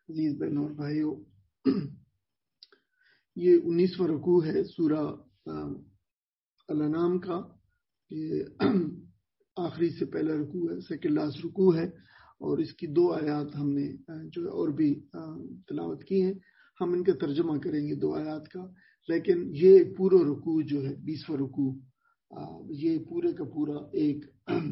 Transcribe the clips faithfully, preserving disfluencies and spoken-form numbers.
عزیز بہنوں اور بھائیوں، یہ انیسواں رکوع ہے سورہ الانعام کا. یہ آخری سے پہلا رکوع ہے، سیکنڈ لاسٹ رکوع ہے، اور اس کی دو آیات ہم نے جو ہے اور بھی تلاوت کی ہیں. ہم ان کا ترجمہ کریں گے دو آیات کا، لیکن یہ پورا رکوع جو ہے بیسواں رکوع، یہ پورے کا پورا ایک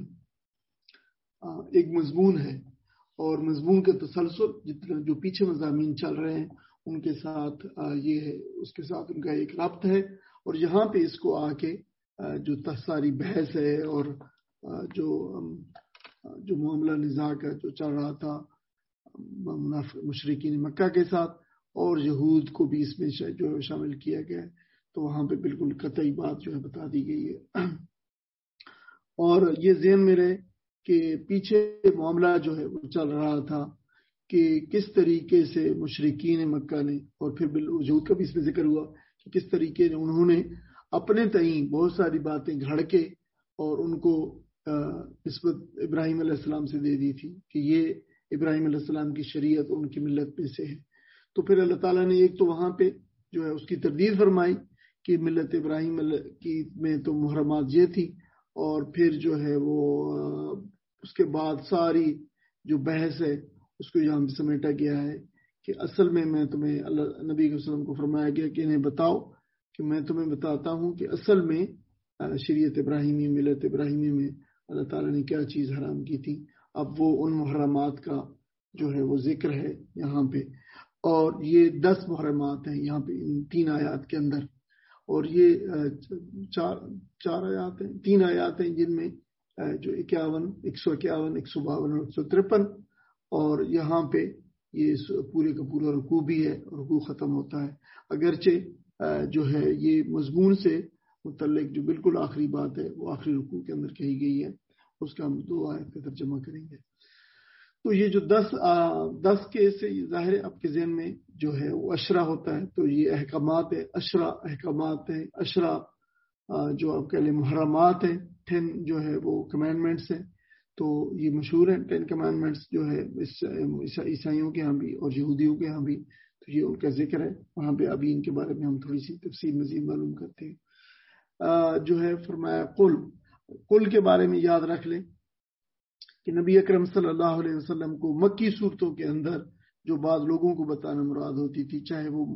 ایک مضمون ہے، اور مضمون کے تسلسل جتنا جو پیچھے مضامین چل رہے ہیں ان کے ساتھ یہ ہے، اس کے ساتھ ان کا ایک ربط ہے. اور یہاں پہ اس کو آ کے جو ساری بحث ہے اور جو جو معاملہ نزاع کا جو چل رہا تھا مشرکین مکہ کے ساتھ اور یہود کو بھی اس میں جو شامل کیا گیا ہے، تو وہاں پہ بالکل قطعی بات جو ہے بتا دی گئی ہے. اور یہ ذہن میں رہے کہ پیچھے معاملہ جو ہے وہ چل رہا تھا کہ کس طریقے سے مشرکین مکہ نے، اور پھر یہود کا بھی اس میں ذکر ہوا کہ کس طریقے سے انہوں نے اپنے تئیں بہت ساری باتیں گھڑ کے اور ان کو نسبت ابراہیم علیہ السلام سے دے دی تھی کہ یہ ابراہیم علیہ السلام کی شریعت ان کی ملت میں سے ہے. تو پھر اللہ تعالیٰ نے ایک تو وہاں پہ جو ہے اس کی تردید فرمائی کہ ملت ابراہیم کی میں تو محرمات یہ تھی، اور پھر جو ہے وہ اس کے بعد ساری جو بحث ہے اس کو یہاں سمیٹا گیا ہے کہ اصل میں میں تمہیں اللہ نبی علیہ وسلم کو فرمایا گیا کہ انہیں بتاؤ کہ میں تمہیں بتاتا ہوں کہ اصل میں شریعت ابراہیمی ملت ابراہیمی میں اللہ تعالیٰ نے کیا چیز حرام کی تھی. اب وہ ان محرمات کا جو ہے وہ ذکر ہے یہاں پہ، اور یہ دس محرمات ہیں یہاں پہ ان تین آیات کے اندر، اور یہ چار چار آیات ہیں تین آیات ہیں جن میں جو اکیاون ایک سو اکیاون ایک سو باون اور ایک سو ترپن، اور یہاں پہ یہ پورے کا پورا رکوع بھی ہے اور رکوع ختم ہوتا ہے. اگرچہ جو ہے یہ مضمون سے متعلق جو بالکل آخری بات ہے وہ آخری رکوع کے اندر کہی گئی ہے، اس کا ہم دو آیت کا ترجمہ کریں گے. تو یہ جو دس دس کے سے ظاہر ہے آپ کے ذہن میں جو ہے وہ اشرا ہوتا ہے، تو یہ احکامات ہے، اشرا احکامات ہیں، اشرا جو آپ کہہ لیں محرمات ہیں، ٹین جو ہے وہ کمانڈمنٹس ہیں. تو یہ مشہور ہیں ٹین کمانڈمنٹس جو ہے عیسائیوں کے ہاں بھی اور یہودیوں کے ہاں بھی، تو یہ ان کا ذکر ہے وہاں پہ. ابھی ان کے بارے میں ہم تھوڑی سی تفصیل مزید معلوم کرتے ہیں. جو ہے فرمایا قل، قل کے بارے میں یاد رکھ لیں کہ نبی اکرم صلی اللہ علیہ وسلم کو مکی صورتوں کے اندر جو بعض لوگوں کو بتانا مراد ہوتی تھی، چاہے وہ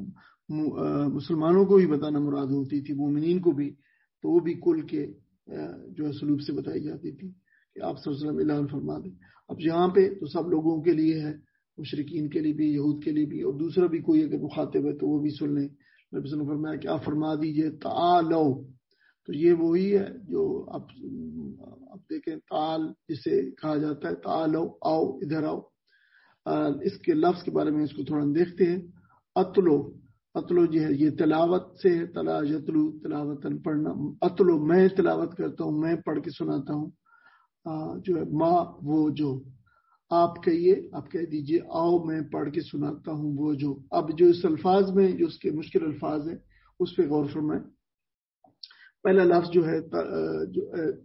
مسلمانوں کو بھی بتانا مراد ہوتی تھی، مومنین کو بھی، تو وہ بھی قل کے جو ہے سلوک سے بتائی جاتی تھی کہ آپ صلی اللہ علیہ وسلم اعلان فرما دیں. اب یہاں پہ تو سب لوگوں کے لیے ہے، مشرکین کے لیے بھی، یہود کے لیے بھی، اور دوسرا بھی کوئی اگر مخاطب ہے تو وہ بھی سن لیں. نبی صلی اللہ علیہ وسلم نے فرمایا کہ آپ فرما دیجئے تعالو. تو یہ وہی ہے جو اب اب دیکھیں تعال جسے کہا جاتا ہے، تعالو آؤ ادھر آؤ. اس کے لفظ کے بارے میں اس کو تھوڑا دیکھتے ہیں. اتلو، اتلو جو ہے یہ تلاوت سے ہے، تلا یتلو تلاوتن پڑھنا. اتلو میں تلاوت کرتا ہوں، میں پڑھ کے سناتا ہوں. جو ہے ما وہ جو، آپ کہیے، آپ کہہ دیجئے آؤ میں پڑھ کے سناتا ہوں وہ جو. اب جو اس الفاظ میں جو اس کے مشکل الفاظ ہیں اس پہ غور فرمائیں. پہلا لفظ جو ہے جو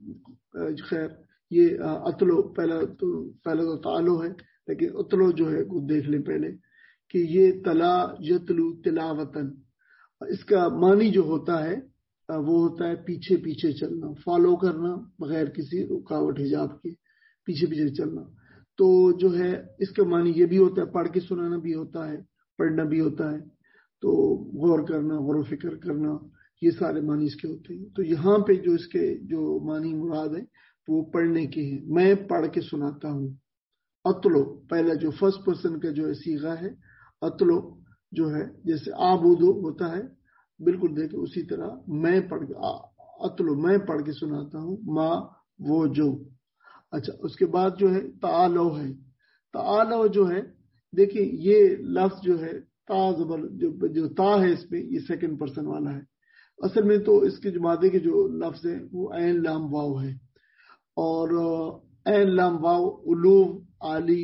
خیر یہ اتلو، پہلا تو پہلا تو تعالو ہے، لیکن اتلو جو ہے وہ دیکھ لیں پہلے کہ یہ تلا یتلو تلاوتن، اس کا معنی جو ہوتا ہے وہ ہوتا ہے پیچھے پیچھے چلنا، فالو کرنا بغیر کسی رکاوٹ حجاب کے، پیچھے پیچھے چلنا. تو جو ہے اس کا معنی یہ بھی ہوتا ہے، پڑھ کے سنانا بھی ہوتا ہے، پڑھنا بھی ہوتا ہے. تو غور کرنا، غور و فکر کرنا، یہ سارے معنی اس کے ہوتے ہیں. تو یہاں پہ جو اس کے جو معنی مراد ہے وہ پڑھنے کے ہیں. میں پڑھ کے سناتا ہوں. اتلو پہلا جو فرسٹ پرسن کا جو ہے صیغہ ہے، اتلو جو ہے جیسے آبودو ہوتا ہے، بالکل دیکھیں اسی طرح میں پڑھ اتلو میں پڑھ کے سناتا ہوں ما وہ جو. اچھا اس کے بعد جو ہے تعالو ہے. تعالو جو ہے دیکھیں یہ لفظ جو ہے تا زبر جو جو تا ہے اس میں یہ سیکنڈ پرسن والا ہے. اصل میں تو اس کے جو مادے کے جو لفظ ہیں وہ عین لام واو ہے، اور عین لام واو علو عالی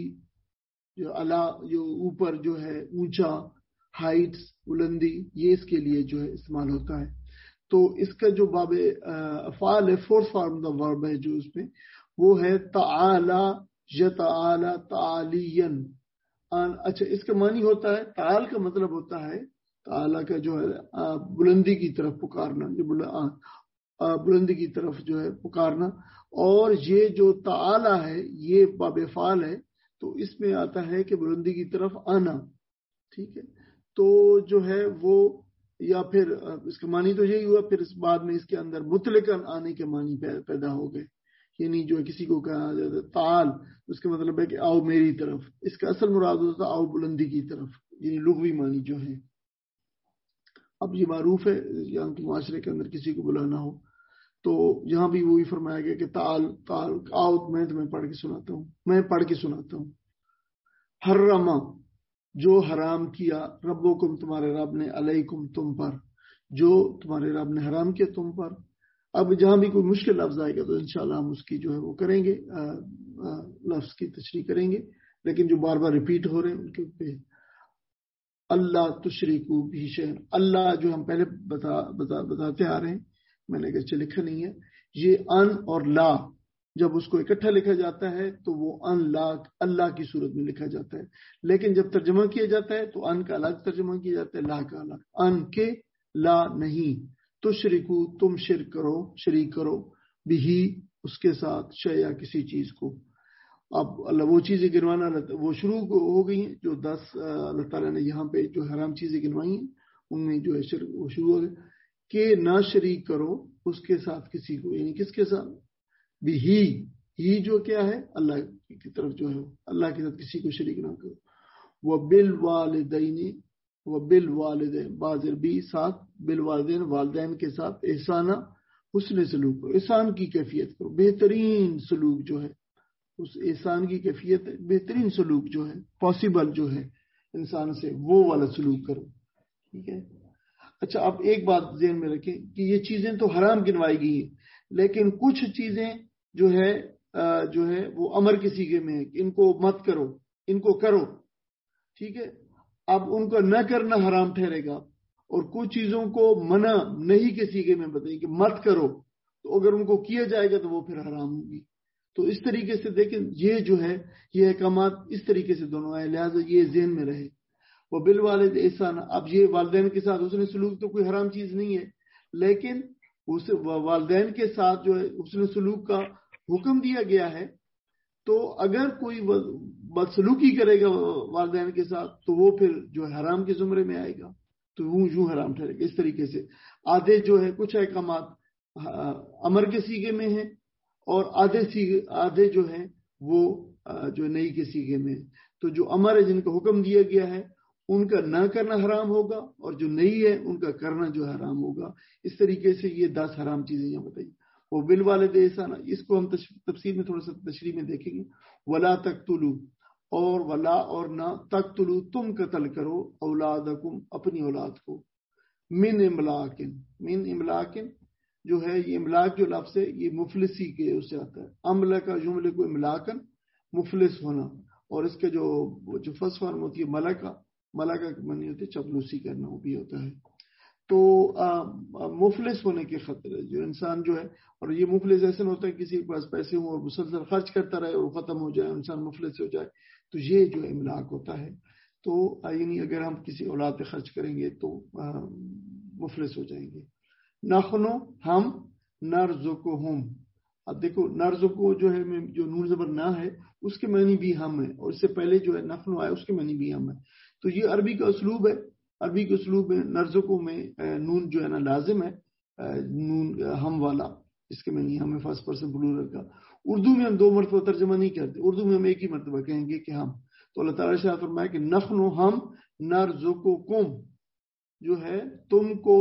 جو اعلیٰ جو اوپر جو ہے اونچا، ہائٹس بلندی، یہ اس کے لیے جو ہے استعمال ہوتا ہے. تو اس کا جو باب افعال ہے، فورتھ فارم دا ورب ہے جو اس میں وہ ہے تعالی یتعالی تعالین. आन, अच्छा इसका मानी होता है, ताल का मतलब होता है ताला का जो है बुलंदी की तरफ पुकारना, जो बुलंदी की तरफ जो है पुकारना। और ये जो ताला है ये बाबेफाल है, तो इसमें आता है कि बुलंदी की तरफ आना। ठीक है, तो जो है वो, या फिर इसका मानी तो यही हुआ, फिर इस बाद में इसके अंदर मुतलकन आने के मानी पैदा हो गए। यानी जो है किसी को कहा जाता है ताल, उसका मतलब है कि आओ मेरी तरफ। इसका असल मुराद होता है आओ बुलंदी की तरफ, यानी लुग़वी मानी जो है। अब ये मारूफ है यहाँ के माशरे के अंदर किसी को बुलाना हो, तो यहाँ भी वही फरमाया गया कि ताल ताल आओ, मैं तुम्हें पढ़ के सुनाता हूँ, मैं पढ़ के सुनाता हूँ। हर्रमा, जो हराम किया, रब्बुकुम, तुम्हारे रब ने, अलैकुम, तुम पर, जो तुम्हारे रब ने हराम किया तुम पर। अब जहां भी कोई मुश्किल लफ्ज आएगा तो इंशाल्लाह हम उसकी जो है वो करेंगे, लफ्ज की तशरीह करेंगे, लेकिन जो बार बार रिपीट हो रहे हैं उनके पे अल्लाह तुशरिकू भी शैअन, अल्लाह जो हम पहले बता, बता बताते आ रहे हैं, मैंने कहा लिखा नहीं है, ये अन और ला जब उसको इकट्ठा लिखा जाता है तो वो अन ला अल्लाह की सूरत में लिखा जाता है, लेकिन जब तर्जमा किया जाता है तो अन का अलग तर्जमा किया जाता है, ला का अलग। अन के ला नहीं, तुशरिकू, तुम शिरक करो, शरीक करो, बिही, उसके साथ, शया, किसी चीज को। अब अल्लाह वो चीजें गिनवाना वो शुरू हो गई हैं, जो दस अल्लाह ताला ने यहाँ पे जो हराम चीजें गिनवाई हैं उनमें जो है शिरक वो शुरू हो गए कि ना शरीक करो उसके साथ किसी को, यानी किसके साथ, बिही, ही जो क्या है अल्लाह की तरफ जो है अल्लाह के साथ किसी को शरीक ना करो। वह बिल वालिदैनी, वह बिल वालिदैन, बाज़र भी साथ, बिल वालिदैन, वालिदैन के साथ, एहसाना, हुस्न सलूक करो, एहसान की कैफियत करो, बेहतरीन सलूक जो है, उस एहसान की कैफियत बेहतरीन सलूक जो है पॉसिबल जो है इंसान से, वो वाला सलूक करो। ठीक है, अच्छा आप एक बात ध्यान में रखें कि ये चीजें तो हराम गिनवाई गई हैं, लेकिन कुछ चीजें जो है जो है वो अमर के सीगे में है, इनको मत करो, इनको करो। ठीक है, अब उनको न करना हराम ठहरेगा, और कुछ चीजों को मना नहीं के सीगे में बताइए कि मत करो, तो अगर उनको किया जाएगा तो वो फिर हराम होगी। तो इस तरीके से देखें, ये जो है ये अहकामात इस तरीके से दोनों आए, लिहाजा ये ज़हन में रहे। वो बिल वालिद एहसान, अब ये वालिदैन के साथ उसने सलूक तो कोई हराम चीज नहीं है, लेकिन उस वालिदैन के साथ जो है उसने सलूक का हुक्म दिया गया है, तो अगर कोई बदसलूकी करेगा वालिदैन के साथ तो वो फिर जो है हराम के जुमरे में आएगा, तो वो यूं हराम ठहरेगा। इस तरीके से आधे जो है कुछ अहकामात अमर के सीगे में है, और आधे सीगे आधे जो है वो जो नई के सीगे में। तो जो अमर है, जिनका हुक्म दिया गया है, उनका ना करना हराम होगा, और जो नई है उनका करना जो हराम होगा। इस तरीके से ये दस हराम चीजें यहाँ बताई। वो बिल वालिद एहसाना, इसको हम तफसीर में थोड़ा सा तशरीह में देखेंगे। वला तक़तुलू, और वला और ना, तक़तुलू, तुम कत्ल करो, औलादकुम, अपनी औलाद को, मिन इमलाकिन, मिन इमलाकिन जो है ये इमलाक जो लफ्ज़ है ये मुफलिसी के उससे आता है। अमला का जुमले को इमलाकन, मुफलिस होना, और इसके जो जो फर्स्ट फॉर्म होती है मलका, मलका मानी होती है चपलूसी करना, वो भी होता है। तो मुफलिस होने के खतरे, जो इंसान जो है, और ये मुफलिस ऐसा होता है किसी के पास पैसे हो और मुसलसल खर्च करता रहे और ख़त्म हो जाए, इंसान मुफलिस हो जाए, तो ये जो इमलाक होता है। तो यानी अगर हम किसी औलाद पे खर्च करेंगे तो मुफलिस हो जाएंगे। नखनो, हम, नरजुकुहुम, अब देखो नरजुकु जो है जो नून ज़बर ना है उसके मानी भी हम है, और इससे पहले जो है नखनो आया उसके मानी भी हम है। तो ये अरबी का उसलूब है, अरबी के उसलूब में नरजुकु में नून जो है ना लाजिम है, नून हम वाला, इसके मानी हमें फर्स्ट पर्सन प्लूरल का। उर्दू में हम दो मरतबा तर्जमा नहीं करते, उर्दू में हम एक ही मरतबा कहेंगे कि हम। तो अल्लाह ताला शाह फरमाया कि नखनो हम, नरजुकुकुम जो है तुमको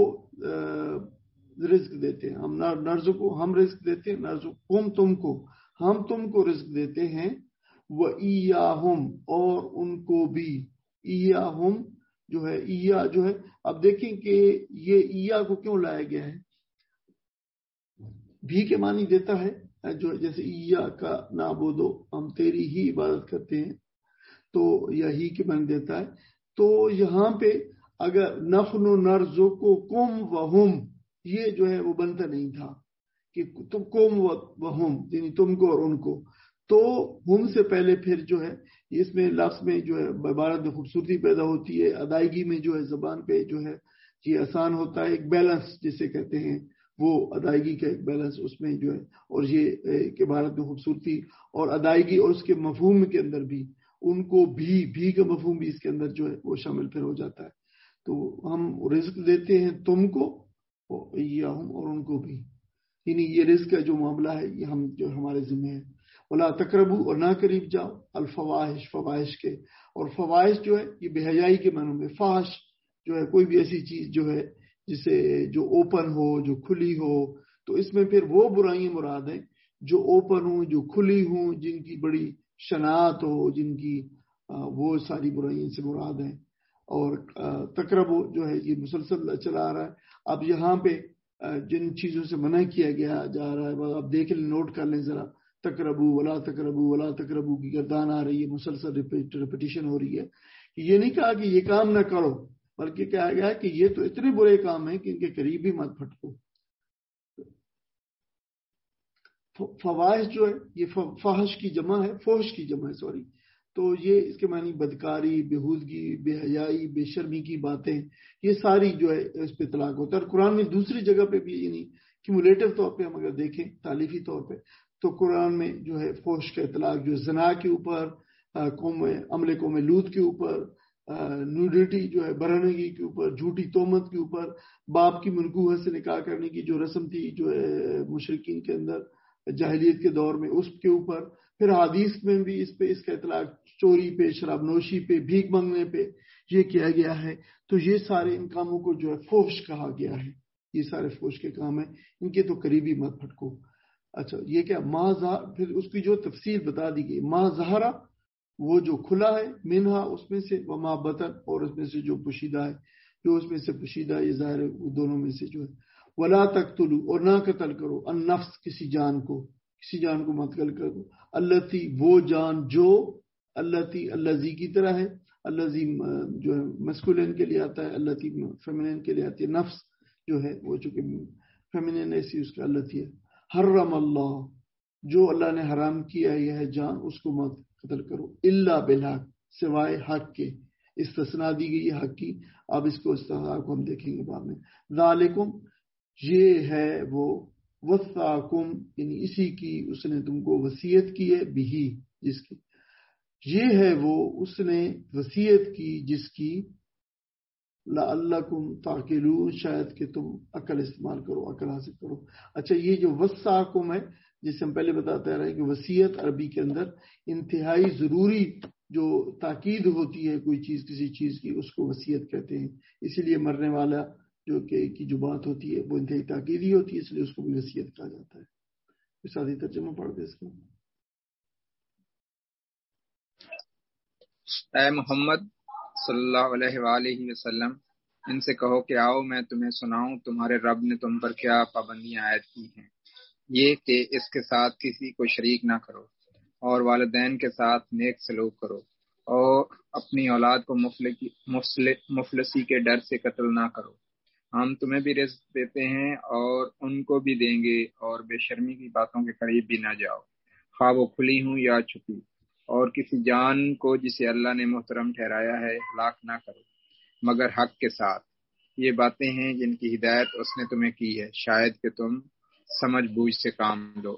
रिज्क देते हैं, हम नर्ज़ को हम रिज्क देते हैं, नर्ज़ कुम तुमको, हम तुमको रिज्क देते हैं। व इयाहुम, और उनको भी, इयाहुम जो है, इया जो है, अब देखें कि ये इया को क्यों लाया गया है, भी के मानी देता है, जो जैसे इया का नाबुदो, हम तेरी ही इबादत करते हैं, तो यही के मानी देता है। तो यहाँ पे अगर नखनु नर्ज़ुकुकुम व हुम, ये जो है वो बनता नहीं था कि तुम कुम व हुम, यानी तुमको और उनको, तो हुम से पहले फिर जो है اس میں لفظ میں جو ہے عبارت میں خوبصورتی پیدا ہوتی ہے، ادائیگی میں جو ہے زبان پہ جو ہے یہ آسان ہوتا ہے، ایک بیلنس جسے کہتے ہیں وہ ادائیگی کا ایک بیلنس اس میں جو ہے، اور یہ ایک عبارت میں خوبصورتی اور ادائیگی اور اس کے مفہوم کے اندر بھی ان کو بھی بھی کا مفہوم بھی اس کے اندر جو ہے وہ شامل پھر ہو جاتا ہے. تو ہم رزق دیتے ہیں تم کو یا ہم اور ان کو بھی، یعنی یہ رزق کا جو معاملہ ہے یہ ہم جو ہمارے ذمہ ہے. ولا تقربو، اور نہ قریب جاؤ، الفواحش، فواحش کے. اور فواحش جو ہے یہ بے حیائی کے معنوں میں، فحش جو ہے کوئی بھی ایسی چیز جو ہے جسے جو اوپن ہو، جو کھلی ہو، تو اس میں پھر وہ برائیاں مراد ہیں جو اوپن ہوں، جو کھلی ہوں، جن کی بڑی شناعت ہو، جن کی وہ ساری برائیاں سے مراد ہیں. اور تقربو جو ہے یہ مسلسل چلا آ رہا ہے. اب یہاں پہ جن چیزوں سے منع کیا گیا جا رہا ہے آپ دیکھ لیں، نوٹ کر لیں ذرا. تقربو، ولا تقربو، ولا تقربو کی گردان آ رہی ہے، مسلسل ریپیٹیشن ہو رہی ہے. یہ نہیں کہا کہ یہ کام نہ کرو، بلکہ کہا گیا ہے کہ یہ تو اتنے برے کام ہیں کہ ان کے قریب ہی مت پھٹکو. فواحش جو ہے یہ فحش کی جمع ہے، فحش کی جمع ہے سوری. تو یہ اس کے معنی بدکاری، بےہودگی، بے حیائی، بے شرمی کی باتیں، یہ ساری جو ہے اس پہ اطلاق ہوتا ہے. اور قرآن میں دوسری جگہ پہ بھی، یعنی کیومولیٹو طور پہ ہم اگر دیکھیں، تالیفی طور پہ، تو قرآن میں جو ہے فحش کا اطلاق جو زنا کے اوپر، قوم عمل قوم لوط کے اوپر، نیوڈیٹی جو ہے برہنگی کے اوپر، جھوٹی تہمت کے اوپر، باپ کی منکوہ سے نکاح کرنے کی جو رسم تھی جو ہے مشرکین کے اندر جاہلیت کے دور میں، اس کے اوپر. پھر حدیث میں بھی اس پہ اس کا اطلاق چوری پہ، شراب نوشی پہ، بھیک مانگنے پہ یہ کیا گیا ہے. تو یہ سارے ان کاموں کو جو ہے فحش کہا گیا ہے. یہ سارے فحش کے کام ہیں، ان کے تو قریبی مت پھٹکو. اچھا یہ کیا ما ظہر، پھر اس کی جو تفصیل بتا دی گئی. ما ظہرا وہ جو کھلا ہے، منہا اس میں سے، وما بطن اور اس میں سے جو پوشیدہ ہے، جو اس میں سے پوشیدہ ہے، یہ ظاہر ہے دونوں میں سے جو ہے. ولا تقتلوا، اور نہ قتل کرو، النفس کسی جان کو، کسی جان کو مت قتل کرو. التی وہ جان جو، التی الذی کی طرح ہے، الذی جو ہے مسکولین کے لیے آتا ہے، التی فیمینین کے لیے آتی ہے. نفس جو ہے وہ چونکہ فیمینین ایسی اس کا التی ہے. حرم اللہ، جو اللہ نے حرام کیا ہے یہ ہے جان، اس کو مت قتل کرو. الا بالحق، سوائے حق کے. استثناء دی گئی ہے حق کی. اب اس کو استثناء کو ہم دیکھیں گے بعد میں. ذالکم، یہ ہے وہ، وصاکم یعنی اسی کی اس نے تم کو وصیت کی ہے، بھی جس کی، یہ ہے وہ اس نے وصیت کی جس کی، لعلکم تعقلون شاید کہ تم عقل استعمال کرو، عقل حاصل کرو. اچھا یہ جو وصاکم ہے، جسے ہم پہلے بتاتے رہے کہ وصیت عربی کے اندر انتہائی ضروری جو تاکید ہوتی ہے کوئی چیز کسی چیز کی، اس کو وصیت کہتے ہیں. اسی لیے مرنے والا جو کہ کی جو بات ہوتی ہے وہ انتہائی تاکیدی ہوتی ہے، اس لیے اس کو بھی وصیت کہا جاتا ہے. سادی ترجمہ پڑھ دے اس کا. اے محمد صلی اللہ علیہ وآلہ وسلم، ان سے کہو کہ آؤ میں تمہیں سناؤں تمہارے رب نے تم پر کیا پابندیاں عائد کی ہیں. یہ کہ اس کے ساتھ کسی کو شریک نہ کرو، اور والدین کے ساتھ نیک سلوک کرو، اور اپنی اولاد کو مفلسی کے ڈر سے قتل نہ کرو. ہم تمہیں بھی رزق دیتے ہیں اور ان کو بھی دیں گے، اور بے شرمی کی باتوں کے قریب بھی نہ جاؤ، خواہ وہ کھلی ہوں یا چھپی. اور کسی جان کو جسے اللہ نے محترم ٹھہرایا ہے ہلاک نہ کرو مگر حق کے ساتھ. یہ باتیں ہیں جن کی ہدایت اس نے تمہیں کی ہے، شاید کہ تم سمجھ بوجھ سے کام لو.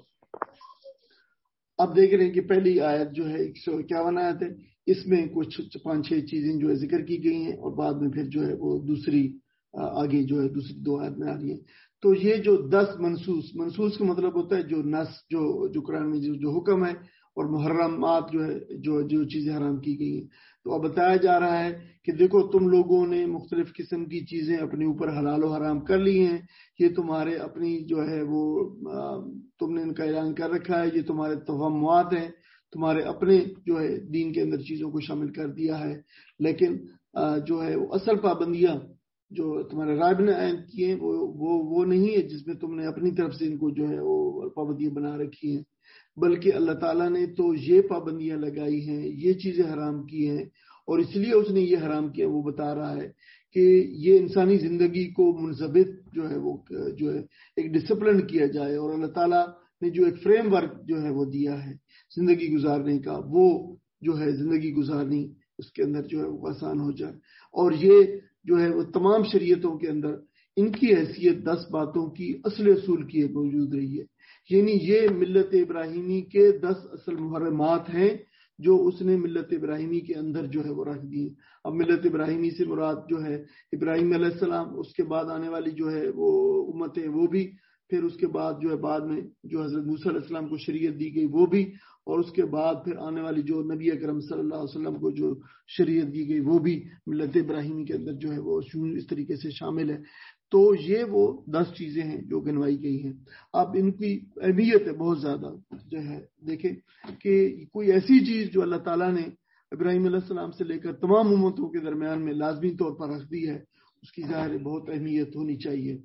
اب دیکھ رہے ہیں کہ پہلی آیت جو ہے ایک سو اکیاون آیت ہے، اس میں کچھ پانچ چھ چیزیں جو ہے ذکر کی گئی ہیں، اور بعد میں پھر جو ہے وہ دوسری آگے جو ہے دوسری دو آیت میں آ رہی ہے. تو یہ جو دس منسوس، منسوس کا مطلب ہوتا ہے جو نص جو جو قرآن میں جو, جو حکم ہے، اور محرمات جو ہے جو جو چیزیں حرام کی گئی ہیں. تو اب بتایا جا رہا ہے کہ دیکھو تم لوگوں نے مختلف قسم کی چیزیں اپنے اوپر حلال و حرام کر لی ہیں، یہ تمہارے اپنی جو ہے وہ تم نے ان کا اعلان کر رکھا ہے، یہ تمہارے توہمات ہیں، تمہارے اپنے جو ہے دین کے اندر چیزوں کو شامل کر دیا ہے. لیکن جو ہے وہ اصل پابندیاں جو تمہارے رب نے عائد کی ہیں وہ وہ وہ نہیں ہے جس میں تم نے اپنی طرف سے ان کو جو ہے وہ پابندیاں بنا رکھی ہیں، بلکہ اللہ تعالیٰ نے تو یہ پابندیاں لگائی ہیں، یہ چیزیں حرام کی ہیں، اور اس لیے اس نے یہ حرام کیا. وہ بتا رہا ہے کہ یہ انسانی زندگی کو منضبط جو ہے وہ جو ہے ایک ڈسپلن کیا جائے، اور اللہ تعالیٰ نے جو ایک فریم ورک جو ہے وہ دیا ہے زندگی گزارنے کا، وہ جو ہے زندگی گزارنی اس کے اندر جو ہے وہ آسان ہو جائے. اور یہ جو ہے وہ تمام شریعتوں کے اندر ان کی حیثیت دس باتوں کی اصل اصول کی موجود رہی ہے. یعنی یہ ملت ابراہیمی کے دس اصل محرمات ہیں جو اس نے ملت ابراہیمی کے اندر جو ہے وہ رکھ دی. اب ملت ابراہیمی سے مراد جو ہے ابراہیم علیہ السلام، اس کے بعد آنے والی جو ہے وہ امتیں وہ بھی، پھر اس کے بعد جو ہے بعد میں جو حضرت موسیٰ علیہ السلام کو شریعت دی گئی وہ بھی، اور اس کے بعد پھر آنے والی جو نبی اکرم صلی اللہ علیہ وسلم کو جو شریعت دی گئی وہ بھی ملت ابراہیمی کے اندر جو ہے وہ اس طریقے سے شامل ہے. تو یہ وہ دس چیزیں ہیں جو گنوائی گئی ہیں. اب ان کی اہمیت ہے بہت زیادہ. جو ہے دیکھیں کہ کوئی ایسی چیز جو اللہ تعالیٰ نے ابراہیم علیہ السلام سے لے کر تمام امتوں کے درمیان میں لازمی طور پر رکھ دی ہے، اس کی ظاہر بہت اہمیت ہونی چاہیے.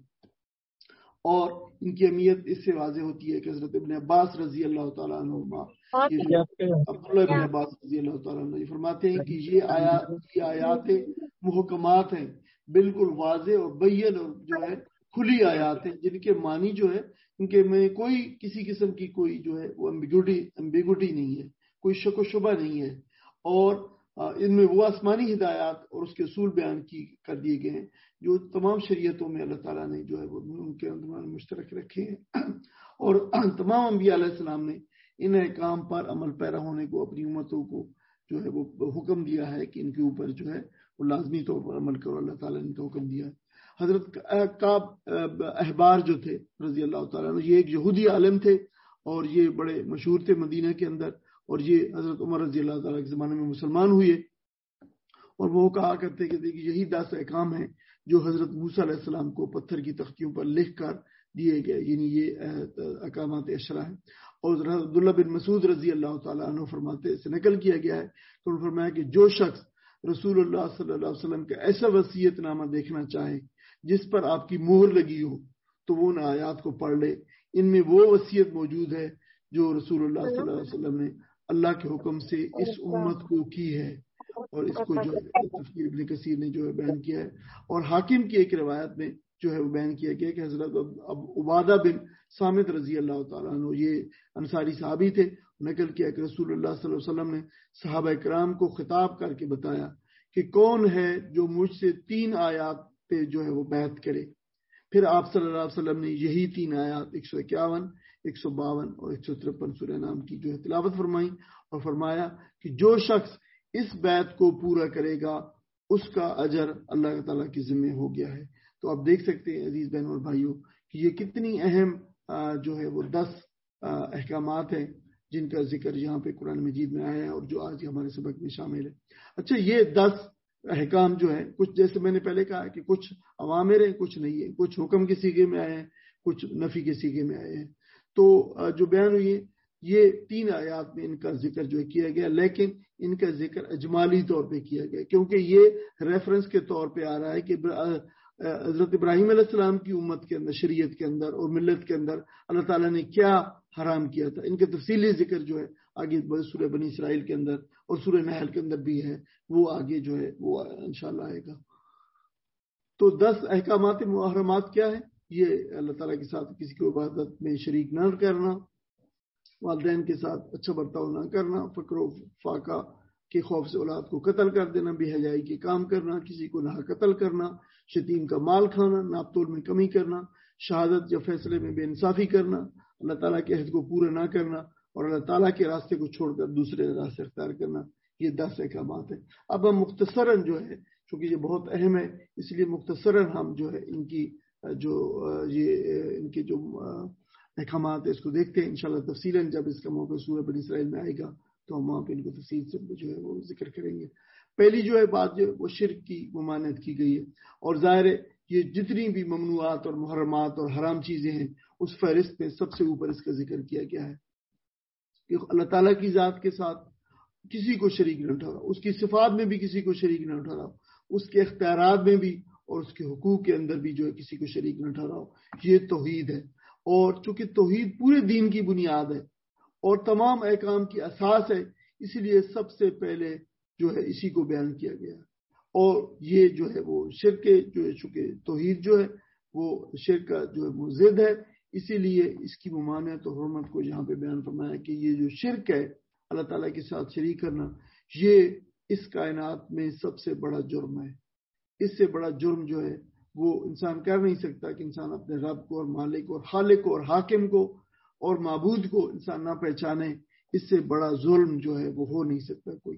اور ان کی اہمیت اس سے واضح ہوتی ہے کہ حضرت ابن عباس رضی اللہ تعالیٰ عنہ عبداللہ ابن عباس رضی اللہ تعالیٰ عنہ فرماتے ہیں کہ یہ آیات یہ آیات محکمات ہیں، بالکل واضح اور بین اور جو ہے کھلی آیات ہیں، جن کے معنی جو ہے ان کے میں کوئی کسی قسم کی کوئی جو ہے وہ امبیگوٹی امبیگوٹی نہیں ہے، کوئی شک و شبہ نہیں ہے. اور ان میں وہ آسمانی ہدایات اور اس کے اصول بیان کی کر دیے گئے ہیں جو تمام شریعتوں میں اللہ تعالیٰ نے جو ہے وہ ان کے اندر مشترک رکھے ہیں. اور تمام انبیاء علیہ السلام نے ان احکام پر عمل پیرا ہونے کو اپنی امتوں کو جو ہے وہ حکم دیا ہے کہ ان کے اوپر جو ہے وہ لازمی طور پر عمل کرو. اللہ تعالیٰ نے ان کا حکم دیا ہے. حضرت کعب احبار جو تھے رضی اللہ تعالیٰ عنہ، یہ ایک یہودی عالم تھے اور یہ بڑے مشہور تھے مدینہ کے اندر، اور یہ حضرت عمر رضی اللہ تعالیٰ کے زمانے میں مسلمان ہوئے. اور وہ کہا کرتے کہ یہی دس احکام ہیں جو حضرت موسیٰ علیہ السلام کو پتھر کی تختیوں پر لکھ کر دیے گئے، یعنی یہ احکامات عشرہ ہیں. اور عبداللہ بن مسعود رضی اللہ تعالیٰ عنہ فرماتے سے نقل کیا گیا ہے کہ انہوں نے فرمایا کہ جو شخص رسول اللہ صلی اللہ علیہ وسلم کا ایسا وصیت نامہ دیکھنا چاہے جس پر آپ کی مہر لگی ہو تو وہ ان آیات کو پڑھ لے. ان میں وہ وصیت موجود ہے جو رسول اللہ صلی اللہ علیہ وسلم نے اللہ کے حکم سے اس امت کو کی ہے، اور اس کو جو تفسیر ابن کثیر نے جو ہے بیان کیا ہے. اور حاکم کی ایک روایت میں جو ہے وہ بیان کیا گیا کہ حضرت اب عبادہ بن صامت رضی اللہ تعالیٰ عنہ یہ انصاری صحابی تھے، نقل کیا کہ رسول اللہ صلی اللہ علیہ وسلم نے صحابہ کرام کو خطاب کر کے بتایا کہ کون ہے جو مجھ سے تین آیات پہ جو ہے وہ بیعت کرے. پھر آپ صلی اللہ علیہ وسلم نے یہی تین آیات ایک سو اکیاون ایک سو باون اور ایک سو ترپن سورہ نام کی جو ہے تلاوت فرمائی اور فرمایا کہ جو شخص اس بیعت کو پورا کرے گا اس کا اجر اللہ تعالیٰ کے ذمہ ہو گیا ہے. تو آپ دیکھ سکتے ہیں عزیز بہنوں اور بھائیوں کہ یہ کتنی اہم جو ہے وہ دس احکامات ہیں جن کا ذکر یہاں پہ قرآن مجید میں آیا ہے اور جو آج ہمارے سبق میں شامل ہے. اچھا، یہ دس احکام جو ہے کچھ جیسے میں نے پہلے کہا کہ کچھ اوامر ہیں کچھ نہیں ہے، کچھ حکم کے سیغے میں آئے ہیں کچھ نفی کے سیغے میں آئے ہیں. تو جو بیان ہوئی ہے یہ تین آیات میں ان کا ذکر جو ہے کیا گیا، لیکن ان کا ذکر اجمالی طور پہ کیا گیا کیونکہ یہ ریفرنس کے طور پہ آ رہا ہے کہ حضرت ابراہیم علیہ السلام کی امت کے اندر شریعت کے اندر اور ملت کے اندر اللہ تعالیٰ نے کیا حرام کیا تھا. ان کا تفصیلی ذکر جو ہے آگے سورہ بنی اسرائیل کے اندر اور سورہ نحل کے اندر بھی ہے، وہ آگے جو ہے وہ انشاءاللہ آئے گا. تو دس احکامات محرمات کیا ہے؟ یہ اللہ تعالیٰ کے ساتھ کسی کو عبادت میں شریک نہ کرنا، والدین کے ساتھ اچھا برتاؤ نہ کرنا، فقر و فاقہ کے خوف سے اولاد کو قتل کر دینا، بے حیائی کے کام کرنا، کسی کو نہ قتل کرنا، یتیم کا مال کھانا، ناپ تول میں کمی کرنا، شہادت یا فیصلے میں بے انصافی کرنا، اللہ تعالیٰ کے عہد کو پورا نہ کرنا اور اللہ تعالیٰ کے راستے کو چھوڑ کر دوسرے راستے اختیار کرنا. یہ دس احکامات ہیں. اب ہم مختصراً جو ہے چونکہ یہ بہت اہم ہے اس لیے مختصراً ہم جو ہے ان کی جو یہ ان کے جو احکامات ہے اس کو دیکھتے ہیں. انشاءاللہ تفصیلاً جب اس کا موقع سورہ بنی اسرائیل میں آئے گا تو ہم وہاں پہ ان کو تفصیل سے جو ہے وہ ذکر کریں گے. پہلی جو ہے بات جو وہ شرک کی ممانعت کی گئی ہے، اور ظاہر ہے یہ جتنی بھی ممنوعات اور محرمات اور حرام چیزیں ہیں اس فہرست میں سب سے اوپر اس کا ذکر کیا گیا ہے کہ اللہ تعالیٰ کی ذات کے ساتھ کسی کو شریک نہ ٹھہراؤ، اس کی صفات میں بھی کسی کو شریک نہ ٹھہراؤ، اس کے اختیارات میں بھی اور اس کے حقوق کے اندر بھی جو ہے کسی کو شریک نہ ٹھہراؤ. یہ توحید ہے، اور چونکہ توحید پورے دین کی بنیاد ہے اور تمام احکام کی اساس ہے، اسی لیے سب سے پہلے جو ہے اسی کو بیان کیا گیا. اور یہ جو ہے وہ شرک جو ہے چونکہ توحید جو ہے وہ شرک کا جو ہے وہ ضد ہے، اسی لیے اس کی ممانعت اور حرمت کو یہاں پہ بیان فرمایا کہ یہ جو شرک ہے اللہ تعالیٰ کے ساتھ شریک کرنا یہ اس کائنات میں سب سے بڑا جرم ہے. اس سے بڑا جرم جو ہے وہ انسان کر نہیں سکتا کہ انسان اپنے رب کو اور مالک اور خالق کو اور حاکم کو اور معبود کو انسان نہ پہچانے. اس سے بڑا ظلم جو ہے وہ ہو نہیں سکتا کوئی.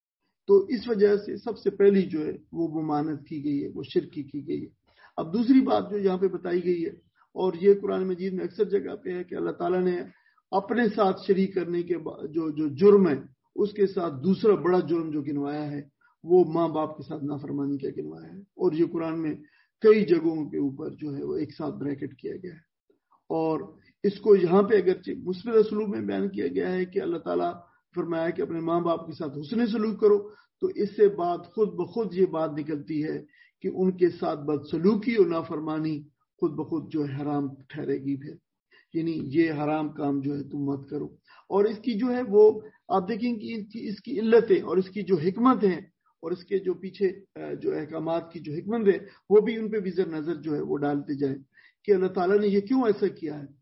تو اس وجہ سے سب سے پہلی جو ہے وہ ممانعت کی گئی ہے, وہ شرک کی کی گئی ہے. اب دوسری بات جو یہاں پہ بتائی گئی ہے, اور یہ قرآن مجید میں اکثر جگہ پہ ہے کہ اللہ تعالیٰ نے اپنے ساتھ شریک کرنے کے جو جو جرم ہے اس کے ساتھ دوسرا بڑا جرم جو گنوایا ہے وہ ماں باپ کے ساتھ نافرمانی کا گنوایا ہے. اور یہ قرآن میں کئی جگہوں کے اوپر جو ہے وہ ایک ساتھ بریکٹ کیا گیا ہے. اور اس کو یہاں پہ اگرچہ مثبت اسلوب میں بیان کیا گیا ہے کہ اللہ تعالیٰ فرمایا کہ اپنے ماں باپ کے ساتھ حسن سلوک کرو, تو اس سے بات خود بخود یہ بات نکلتی ہے کہ ان کے ساتھ بدسلوکی اور نافرمانی خود بخود جو ہے حرام ٹھہرے گی. پھر یعنی یہ حرام کام جو ہے تم مت کرو. اور اس کی جو ہے وہ آپ دیکھیں کہ اس کی علتیں اور اس کی جو حکمت ہیں اور اس کے جو پیچھے جو احکامات کی جو حکمت ہے وہ بھی ان پہ بھی زر نظر جو ہے وہ ڈالتے جائیں کہ اللہ تعالیٰ نے یہ کیوں ایسا کیا ہے.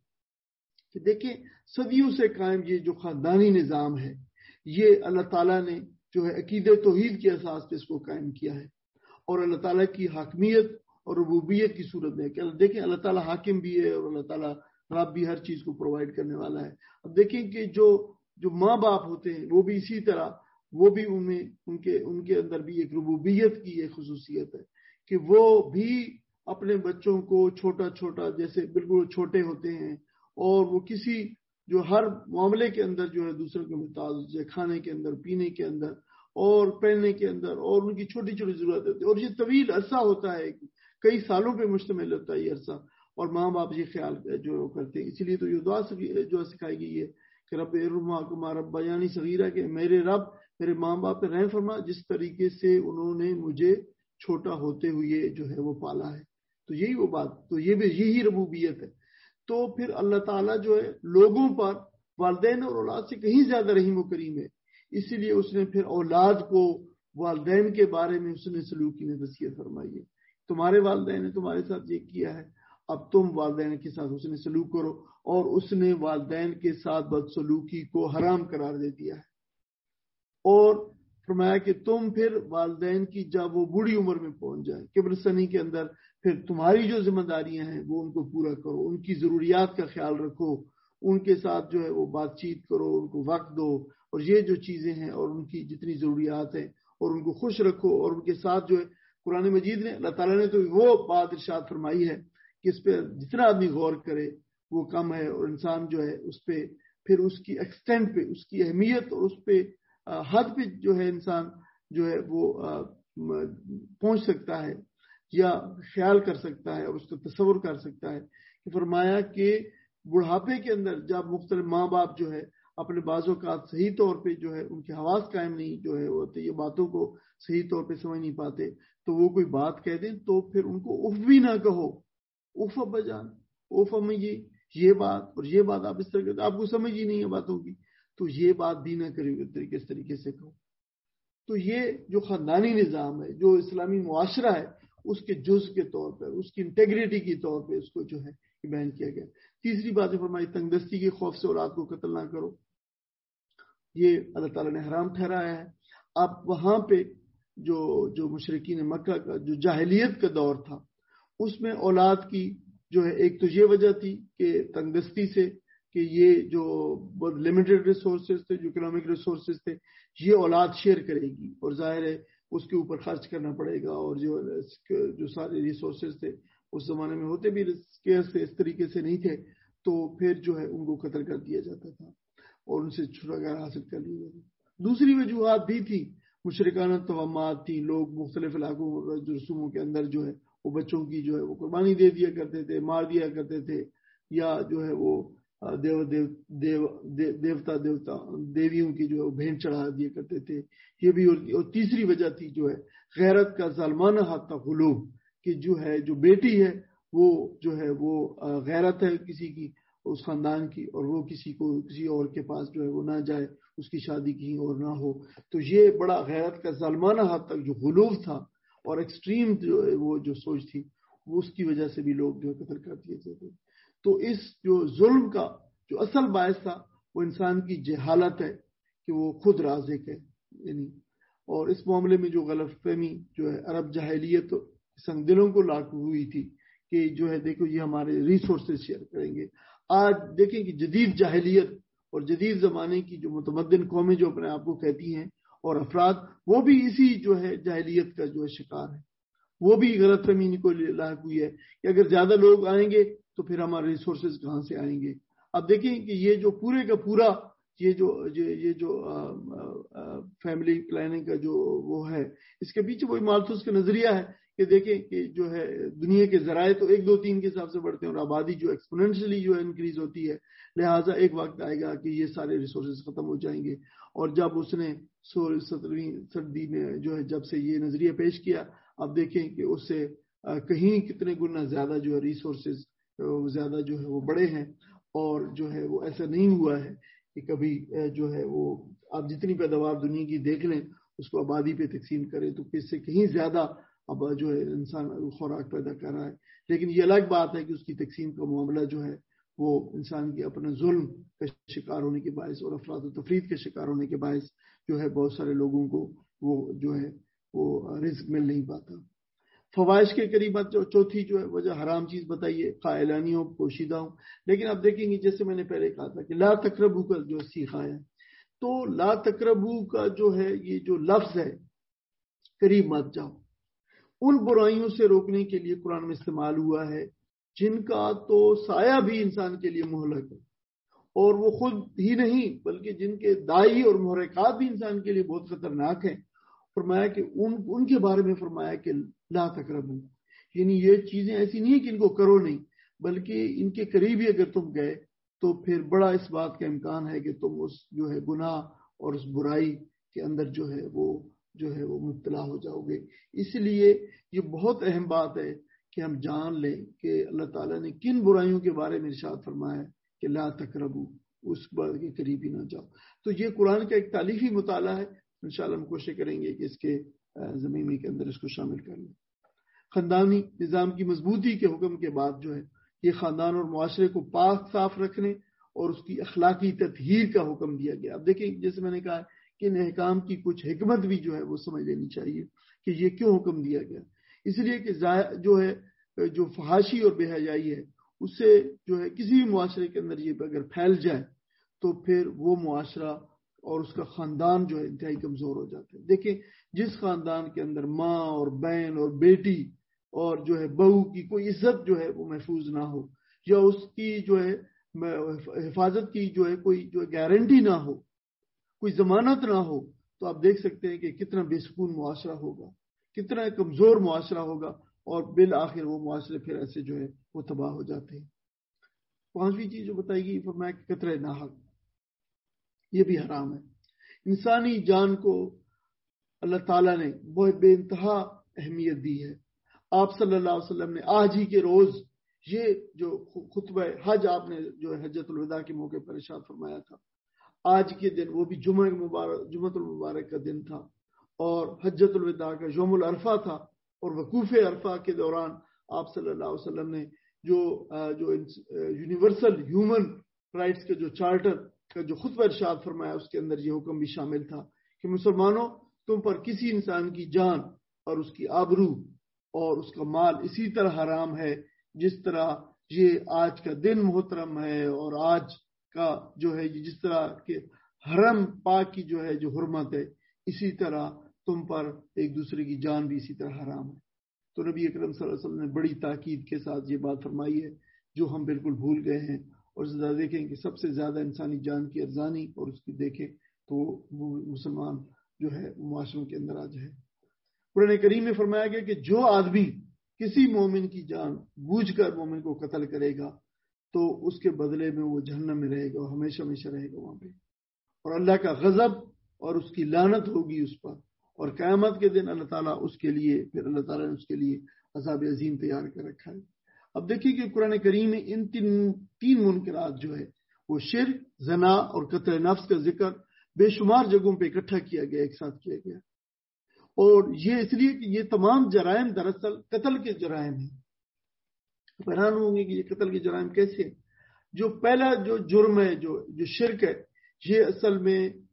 کہ دیکھیں صدیوں سے قائم یہ جو خاندانی نظام ہے یہ اللہ تعالیٰ نے جو ہے عقیدت توحید کے اساس پہ اس کو قائم کیا ہے. اور اللہ تعالیٰ کی حاکمیت اور ربوبیت کی صورت میں کہ دیکھیں اللہ تعالیٰ حاکم بھی ہے اور اللہ تعالیٰ رب بھی ہر چیز کو پرووائڈ کرنے والا ہے. اب دیکھیں کہ جو جو ماں باپ ہوتے ہیں وہ بھی اسی طرح وہ بھی ان میں ان کے ان کے اندر بھی ایک ربوبیت کی ایک خصوصیت ہے کہ وہ بھی اپنے بچوں کو چھوٹا چھوٹا جیسے بالکل چھوٹے ہوتے ہیں اور وہ کسی جو ہر معاملے کے اندر جو ہے دوسروں کے محتاج ہے, کھانے کے اندر, پینے کے اندر اور پہننے کے اندر, اور ان کی چھوٹی چھوٹی ضرورت ہوتی ہے. اور یہ طویل عرصہ ہوتا ہے, کئی سالوں پہ مشتمل ہوتا ہے یہ عرصہ, اور ماں باپ یہ خیال جو کرتے ہیں. اسی لیے تو یہ دعا جو سکھائی گئی ہے کہ رب ارحمہما رب یعنی صغیرہ کہ میرے رب میرے ماں باپ پہ رحم فرما جس طریقے سے انہوں نے مجھے چھوٹا ہوتے ہوئے جو ہے وہ پالا ہے. تو یہی وہ بات, تو یہ بھی یہی ربوبیت ہے. تو پھر اللہ تعالیٰ جو ہے لوگوں پر والدین اور اولاد سے کہیں زیادہ رحیم و کریم ہے. اسی لیے اس نے پھر اولاد کو والدین کے بارے میں اس نے سلوک کی نصیحت فرمائی ہے. تمہارے والدین نے تمہارے ساتھ یہ کیا ہے, اب تم والدین کے ساتھ اس نے سلوک کرو. اور اس نے والدین کے ساتھ بدسلوکی کو حرام قرار دے دیا ہے. اور فرمایا کہ تم پھر والدین کی جب وہ بوڑھی عمر میں پہنچ جائیں کبر سنی کے اندر, پھر تمہاری جو ذمہ داریاں ہیں وہ ان کو پورا کرو, ان کی ضروریات کا خیال رکھو, ان کے ساتھ جو ہے وہ بات چیت کرو, ان کو وقت دو, اور یہ جو چیزیں ہیں اور ان کی جتنی ضروریات ہیں اور ان کو خوش رکھو. اور ان کے ساتھ جو ہے قرآن مجید نے اللہ تعالیٰ نے تو وہ بات ارشاد فرمائی ہے کہ اس پہ جتنا آدمی غور کرے وہ کم ہے, اور انسان جو ہے اس پہ پھر اس کی ایکسٹینٹ پہ اس کی اہمیت اور اس پہ حد پہ جو ہے انسان جو ہے وہ پہنچ سکتا ہے یا خیال کر سکتا ہے اور اس کا تصور کر سکتا ہے. کہ فرمایا کہ بڑھاپے کے اندر جب مختلف ماں باپ جو ہے اپنے بعض اوقات صحیح طور پہ جو ہے ان کے حواس قائم نہیں جو ہے ہوتے, یہ باتوں کو صحیح طور پہ سمجھ نہیں پاتے, تو وہ کوئی بات کہہ دیں تو پھر ان کو اف بھی نہ کہو, اف ابا جان اف امی جی یہ بات اور یہ بات آپ اس طرح کہتے آپ کو سمجھ ہی نہیں ہے باتوں کی, تو یہ بات بھی نہ کرے کس طریقے سے کہو. تو یہ جو خاندانی نظام ہے جو اسلامی معاشرہ ہے اس کے جز کے طور پر اس کی انٹیگریٹی کے طور پہ اس کو جو ہے بیان کیا گیا. تیسری بات فرمائی تنگ دستی کے خوف سے اولاد کو قتل نہ کرو, یہ اللہ تعالیٰ نے حرام ٹھہرایا ہے. اب وہاں پہ جو جو مشرکین مکہ کا جو جاہلیت کا دور تھا اس میں اولاد کی جو ہے ایک تو یہ وجہ تھی کہ تنگ دستی سے کہ یہ جو بہت لمیٹڈ ریسورسز تھے, جو اکنامک ریسورسز تھے, یہ اولاد شیئر کرے گی اور ظاہر ہے اس کے اوپر خرچ کرنا پڑے گا, اور جو جو سارے ریسورسز تھے اس زمانے میں ہوتے بھی سے اس طریقے سے نہیں تھے, تو پھر جو ہے ان کو قتل کر دیا جاتا تھا اور ان سے چھٹکارا حاصل کر لیا جاتا تھا. دوسری وجوہات بھی تھی, مشرکانہ توہمات تھیں, لوگ مختلف علاقوں رسوموں کے اندر جو ہے وہ بچوں کی جو ہے وہ قربانی دے دیا کرتے تھے, مار دیا کرتے تھے, یا جو ہے وہ دیو دیو دیو دیوتا دیوتا دیویوں کی جو ہے بھینٹ چڑھا دیا کرتے تھے. یہ بھی اور تیسری وجہ تھی جو ہے غیرت کا ظالمانہ حد تک غلوب, کہ جو ہے جو بیٹی ہے وہ جو ہے وہ غیرت ہے کسی کی اس خاندان کی, اور وہ کسی کو کسی اور کے پاس جو ہے وہ نہ جائے, اس کی شادی کہیں اور نہ ہو. تو یہ بڑا غیرت کا ظالمانہ حد تک جو غلوب تھا اور ایکسٹریم جو ہے وہ جو سوچ تھی وہ اس کی وجہ سے بھی لوگ جو ہے قتل کر دیے جاتے. تو اس جو ظلم کا جو اصل باعث تھا وہ انسان کی جہالت ہے کہ وہ خود رازق ہے. یعنی اور اس معاملے میں جو غلط فہمی جو ہے عرب جاہلیت سنگ دلوں کو لاگو ہوئی تھی کہ جو ہے دیکھو یہ ہمارے ریسورسز شیئر کریں گے. آج دیکھیں کہ جدید جاہلیت اور جدید زمانے کی جو متمدن قومیں جو اپنے آپ کو کہتی ہیں اور افراد، وہ بھی اسی جو ہے جاہلیت کا جو ہے شکار ہے. وہ بھی غلط فہمی کو لاحق ہوئی ہے کہ اگر زیادہ لوگ آئیں گے تو پھر ہمارے ریسورسز کہاں سے آئیں گے. اب دیکھیں کہ یہ جو پورے کا پورا یہ جو یہ جو فیملی پلاننگ کا جو وہ ہے، اس کے پیچھے وہی مالتھس کا نظریہ ہے کہ دیکھیں کہ جو ہے دنیا کے ذرائع تو ایک دو تین کے حساب سے بڑھتے ہیں اور آبادی جو ایکسپوننشلی جو ہے انکریز ہوتی ہے، لہٰذا ایک وقت آئے گا کہ یہ سارے ریسورسز ختم ہو جائیں گے. اور جب اس نے سترویں صدی میں جو ہے جب سے یہ نظریہ پیش کیا، اب دیکھیں کہ اس سے کہیں کتنے گنا زیادہ جو ہے ریسورسز زیادہ جو ہے وہ بڑے ہیں. اور جو ہے وہ ایسا نہیں ہوا ہے کہ کبھی جو ہے وہ آپ جتنی پیداوار دنیا کی دیکھ لیں اس کو آبادی پہ تقسیم کریں تو اس سے کہیں زیادہ اب جو ہے انسان خوراک پیدا کر رہا ہے. لیکن یہ الگ بات ہے کہ اس کی تقسیم کا معاملہ جو ہے وہ انسان کے اپنے ظلم کا شکار ہونے کے باعث اور افراد و تفرید کے شکار ہونے کے باعث جو ہے بہت سارے لوگوں کو وہ جو ہے وہ رزق مل نہیں پاتا. فوائش کے قریب جو چوتھی جو ہے وجہ حرام چیز بتائیے، قائلانی ہو پوشیدہ ہوں. لیکن اب دیکھیں گے جیسے میں نے پہلے کہا تھا کہ لا تقربو کا جو سیکھا ہے، تو لا تقربو کا جو ہے یہ جو لفظ ہے قریب مت جاؤ، ان برائیوں سے روکنے کے لیے قرآن میں استعمال ہوا ہے جن کا تو سایہ بھی انسان کے لیے مہلک ہے، اور وہ خود ہی نہیں بلکہ جن کے دائی اور محرکات بھی انسان کے لیے بہت خطرناک ہیں. فرمایا کہ ان ان کے بارے میں فرمایا کہ لا تقربو، یعنی یہ چیزیں ایسی نہیں کہ ان کو کرو نہیں، بلکہ ان کے قریب ہی اگر تم گئے تو پھر بڑا اس بات کا امکان ہے کہ تم اس جو ہے گناہ اور اس برائی کے اندر جو ہے وہ جو ہے وہ مبتلا ہو جاؤ گے. اس لیے یہ بہت اہم بات ہے کہ ہم جان لیں کہ اللہ تعالیٰ نے کن برائیوں کے بارے میں ارشاد فرمایا ہے کہ لا تقربو، اس بات کے قریب ہی نہ جاؤ. تو یہ قرآن کا ایک تالیفی مطالعہ ہے. انشاءاللہ ہم کوشش کریں گے کہ اس کے زمینی کے اندر اس کو شامل کر لیں. خاندانی نظام کی مضبوطی کے حکم کے بعد جو ہے یہ خاندان اور معاشرے کو پاک صاف رکھنے اور اس کی اخلاقی تطہیر کا حکم دیا گیا. اب دیکھیں جیسے میں نے کہا کہ ان احکام کی کچھ حکمت بھی جو ہے وہ سمجھ لینی چاہیے کہ یہ کیوں حکم دیا گیا. اس لیے کہ جو ہے جو فحاشی اور بے حیائی ہے اس سے جو ہے کسی بھی معاشرے کے اندر یہ اگر پھیل جائے تو پھر وہ معاشرہ اور اس کا خاندان جو ہے انتہائی کمزور ہو جاتے ہیں. دیکھیں جس خاندان کے اندر ماں اور بہن اور بیٹی اور جو ہے بہو کی کوئی عزت جو ہے وہ محفوظ نہ ہو، یا اس کی جو ہے حفاظت کی جو ہے کوئی جو گارنٹی نہ ہو، کوئی ضمانت نہ ہو، تو آپ دیکھ سکتے ہیں کہ کتنا بے سکون معاشرہ ہوگا، کتنا کمزور معاشرہ ہوگا، اور بالآخر وہ معاشرے پھر ایسے جو ہے وہ تباہ ہو جاتے ہیں. پانچویں چیز جو بتائی گئی فرمایا کہ قتل ناحق، یہ بھی حرام ہے. انسانی جان کو اللہ تعالیٰ نے بہت بے انتہا اہمیت دی ہے. آپ صلی اللہ علیہ وسلم نے آج ہی کے روز یہ جو خطبہ حج آپ نے جو ہے حجۃ الوداع کے موقع پر ارشاد فرمایا تھا. آج کے دن وہ بھی جمعہ مبارک جمعۃ المبارک کا دن تھا اور حجۃ الوداع کا یوم العرفہ تھا، اور وقوف عرفہ کے دوران آپ صلی اللہ علیہ وسلم نے جو جو یونیورسل ہیومن رائٹس کے جو چارٹر کا جو خطبہ ارشاد فرمایا اس کے اندر یہ حکم بھی شامل تھا کہ مسلمانوں تم پر کسی انسان کی جان اور اس کی آبرو اور اس کا مال اسی طرح حرام ہے جس طرح یہ آج کا دن محترم ہے، اور آج کا جو ہے جس طرح کے حرم پاک کی جو ہے جو حرمت ہے، اسی طرح تم پر ایک دوسرے کی جان بھی اسی طرح حرام ہے. تو نبی اکرم صلی اللہ علیہ وسلم نے بڑی تاکید کے ساتھ یہ بات فرمائی ہے جو ہم بالکل بھول گئے ہیں. اور زیادہ دیکھیں کہ سب سے زیادہ انسانی جان کی ارزانی اور اس کی دیکھیں تو وہ مسلمان جو ہے معاشروں کے اندر آ جائے. قرآن کریم میں فرمایا گیا کہ جو آدمی کسی مومن کی جان بوجھ کر مومن کو قتل کرے گا تو اس کے بدلے میں وہ جہنم میں رہے گا، ہمیشہ ہمیشہ رہے گا وہاں پہ، اور اللہ کا غضب اور اس کی لعنت ہوگی اس پر، اور قیامت کے دن اللہ تعالیٰ اس کے لیے پھر اللہ تعالیٰ نے اس کے لیے عذاب عظیم تیار کر رکھا ہے. اب دیکھیے کہ قرآن کریم میں ان تین تین منکرات جو ہے وہ شرک، زنا اور قتل نفس کا ذکر بے شمار جگہوں پہ اکٹھا کیا گیا، ایک ساتھ کیا گیا. اور یہ اس لیے کہ یہ تمام جرائم دراصل قتل کے جرائم ہیں. حیران ہوں گے کہ یہ قتل کے جرائم کیسے ہیں؟ جو پہلا جو جرم ہے جو جو شرک ہے، یہ اصل میں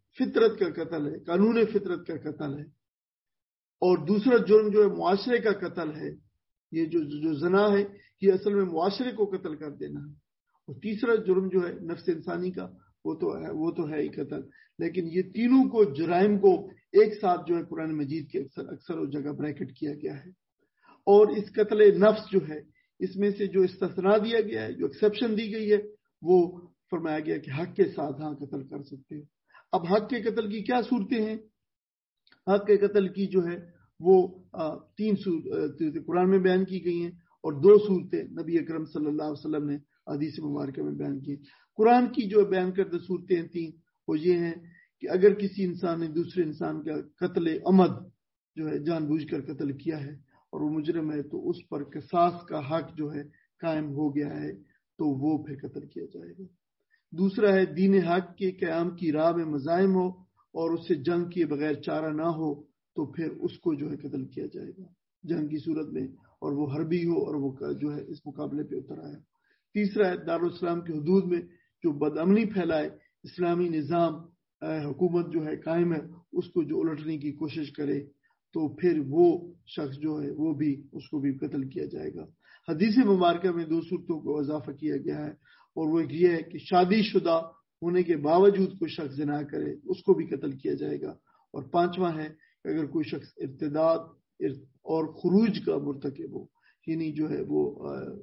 فطرت کا قتل ہے، قانون فطرت کا قتل ہے، اور دوسرا جرم جو ہے معاشرے کا قتل ہے. یہ جو جو زنا ہے یہ اصل میں معاشرے کو قتل کر دینا ہے. اور تیسرا جرم جو ہے نفس انسانی کا وہ تو ہے وہ تو ہے ہی قتل. لیکن یہ تینوں کو جرائم کو ایک ساتھ جو ہے قرآن مجید کے اکثر اکثر اس جگہ بریکٹ کیا گیا ہے. اور اس قتل نفس جو ہے اس میں سے جو استثناء دیا گیا ہے، جو ایکسیپشن دی گئی ہے، وہ فرمایا گیا کہ حق کے ساتھ ہاں قتل کر سکتے ہیں. اب حق کے قتل کی کیا صورتیں ہیں؟ حق کے قتل کی جو ہے وہ تین صورتیں قرآن میں بیان کی گئی ہیں اور دو صورتیں نبی اکرم صلی اللہ علیہ وسلم نے حدیث مبارکہ میں بیان کی. قرآن کی جو بیان کردہ صورتیں تین وہ یہ ہیں کہ اگر کسی انسان نے دوسرے انسان کا قتل عمد جو ہے جان بوجھ کر قتل کیا ہے اور وہ مجرم ہے تو اس پر قصاص کا حق جو ہے قائم ہو گیا ہے تو وہ پھر قتل کیا جائے گا. دوسرا ہے دین حق کے قیام کی راہ میں مزاحم ہو اور اس سے جنگ کیے بغیر چارہ نہ ہو تو پھر اس کو جو ہے قتل کیا جائے گا جنگ کی صورت میں، اور وہ حربی ہو اور وہ جو ہے اس مقابلے پہ اتر آیا. تیسرا ہے دارالاسلام کی حدود میں جو بدامنی پھیلائے، اسلامی نظام حکومت جو ہے قائم ہے اس کو جو الٹنے کی کوشش کرے تو پھر وہ شخص جو ہے وہ بھی اس کو بھی قتل کیا جائے گا. حدیث مبارکہ میں دو صورتوں کو اضافہ کیا گیا ہے اور وہ یہ ہے کہ شادی شدہ ہونے کے باوجود کوئی شخص زنا کرے اس کو بھی قتل کیا جائے گا. اور پانچواں ہے کہ اگر کوئی شخص ارتداد اور خروج کا مرتکب ہو، یعنی جو ہے وہ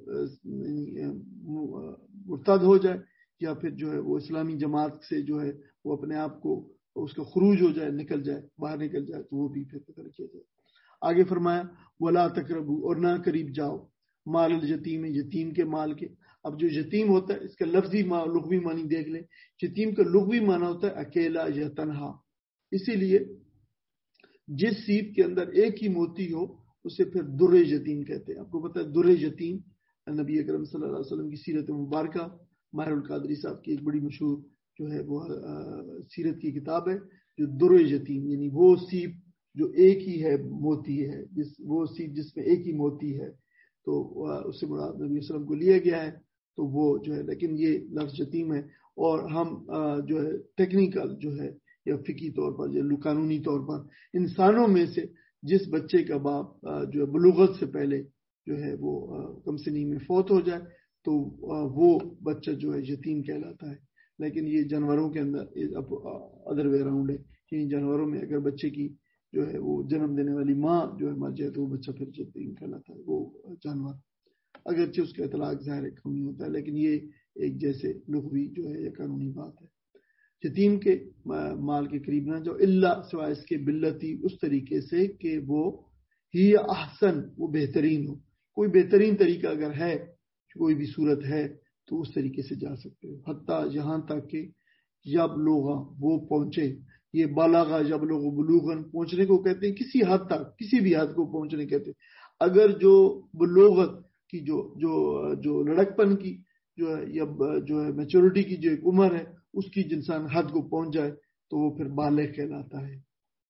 مرتد ہو جائے یا پھر جو ہے وہ اسلامی جماعت سے جو ہے وہ اپنے آپ کو اس کا خروج ہو جائے، نکل جائے، باہر نکل جائے تو وہ بھی پھر قتل کیا جائے. آگے فرمایا ولا تقربوا، اور نہ قریب جاؤ، مال الیتیم، یتیم کے مال کے. اب جو یتیم ہوتا ہے اس کا لفظی لغوی معنی دیکھ لیں. یتیم کا لغوی معنی ہوتا ہے اکیلا یا تنہا. اسی لیے جس سیب کے اندر ایک ہی موتی ہو اسے پھر در یتیم کہتے ہیں. آپ کو پتہ ہے در یتیم نبی اکرم صلی اللہ علیہ وسلم کی سیرت مبارکہ، ماہر القادری صاحب کی ایک بڑی مشہور جو ہے وہ سیرت کی کتاب ہے جو در یتیم، یعنی وہ سیب جو ایک ہی ہے موتی ہے، جس وہ سیب جس میں ایک ہی موتی ہے تو اس سے مراد نبی صلی اللہ علیہ وسلم کو لیا گیا ہے تو وہ جو ہے. لیکن یہ لفظ یتیم ہے اور ہم جو ہے ٹیکنیکل جو ہے یا فقہی طور پر یا قانونی طور پر انسانوں میں سے جس بچے کا باپ جو ہے بلوغت سے پہلے جو ہے وہ کم سنی میں فوت ہو جائے تو وہ بچہ جو ہے یتیم کہلاتا ہے. لیکن یہ جانوروں کے اندر ادر وے اراؤنڈ ہے کہ جانوروں میں اگر بچے کی جو ہے وہ جنم دینے والی ماں جو ہے مر جائے تو وہ بچہ پھر یتیم کہلاتا ہے، وہ جانور، اگرچہ اس کا اطلاق ظاہر کمی ہوتا ہے لیکن یہ ایک جیسے لغوی جو ہے یہ قانونی بات ہے. یتیم کے مال کے قریب نہ جاؤ اللہ سوائے اس کے بلتی، اس طریقے سے کہ وہ ہی احسن، وہ بہترین ہو. کوئی بہترین طریقہ اگر ہے، کوئی بھی صورت ہے تو اس طریقے سے جا سکتے ہو. حتیٰ یہاں تک کہ جب لوگ وہ پہنچے، یہ بالاغا جب لوگ بلوغن پہنچنے کو کہتے ہیں، کسی حد تک، کسی بھی حد کو پہنچنے کہتے ہیں. اگر جو بلوغت کی جو جو جو لڑکپن کی جو ہے یا جو ہے میچورٹی کی جو ایک عمر ہے اس کی انسان حد کو پہنچ جائے تو وہ پھر بالغ کہلاتا ہے.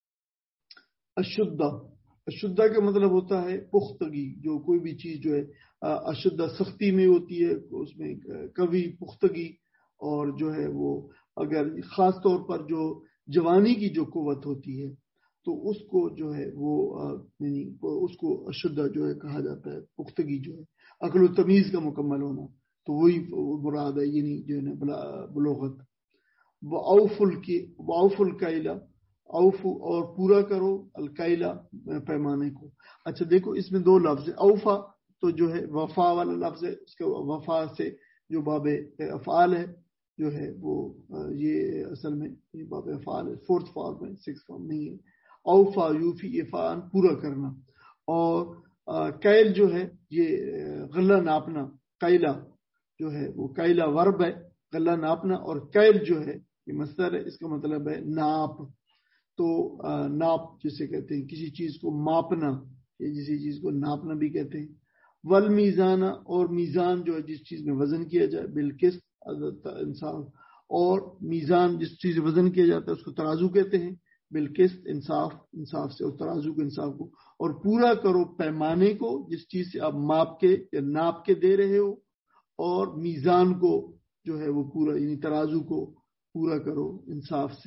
اشدہ، اشدہ کا مطلب ہوتا ہے پختگی. جو کوئی بھی چیز جو ہے اشدہ سختی میں ہوتی ہے، اس میں قوی پختگی، اور جو ہے وہ اگر خاص طور پر جو جوانی کی جو قوت ہوتی ہے تو اس کو جو ہے وہ یعنی اس کو اشدہ جو ہے کہا جاتا ہے. پختگی جو ہے عقل و تمیز کا مکمل ہونا تو وہی مراد ہے، یعنی جو ہے بلوغت. وَأَوْفُ وَأَوْفُ الْكَيْلَ، اوف اور پورا کرو، الکائلہ پیمانے کو. اچھا دیکھو اس میں دو لفظ ہیں. اوفا تو جو ہے وفا والا لفظ ہے، اس کا وفا سے جو باب افعال ہے جو ہے وہ یہ اصل میں یہ باب افعال ہے، فورتھ فارم ہے، سکس فارم نہیں ہے. اوفا یوفی افعال پورا کرنا. اور کیل جو ہے یہ غلہ ناپنا، قیلہ جو ہے وہ قیلہ ورب ہے، غلہ ناپنا، اور کیل جو ہے یہ مصدر ہے، اس کا مطلب ہے ناپ. تو ناپ جسے کہتے ہیں کسی چیز کو ماپنا، یا کسی چیز کو ناپنا بھی کہتے ہیں. والمیزان، اور میزان جو ہے جس چیز میں وزن کیا جائے، بالقسط انصاف. اور میزان جس چیز میں وزن کیا جاتا ہے اس کو ترازو کہتے ہیں، بالقسط انصاف، انصاف سے، اور ترازو کو انصاف کو. اور پورا کرو پیمانے کو، جس چیز سے آپ ماپ کے یا ناپ کے دے رہے ہو، اور میزان کو جو ہے وہ پورا یعنی ترازو کو پورا کرو انصاف سے.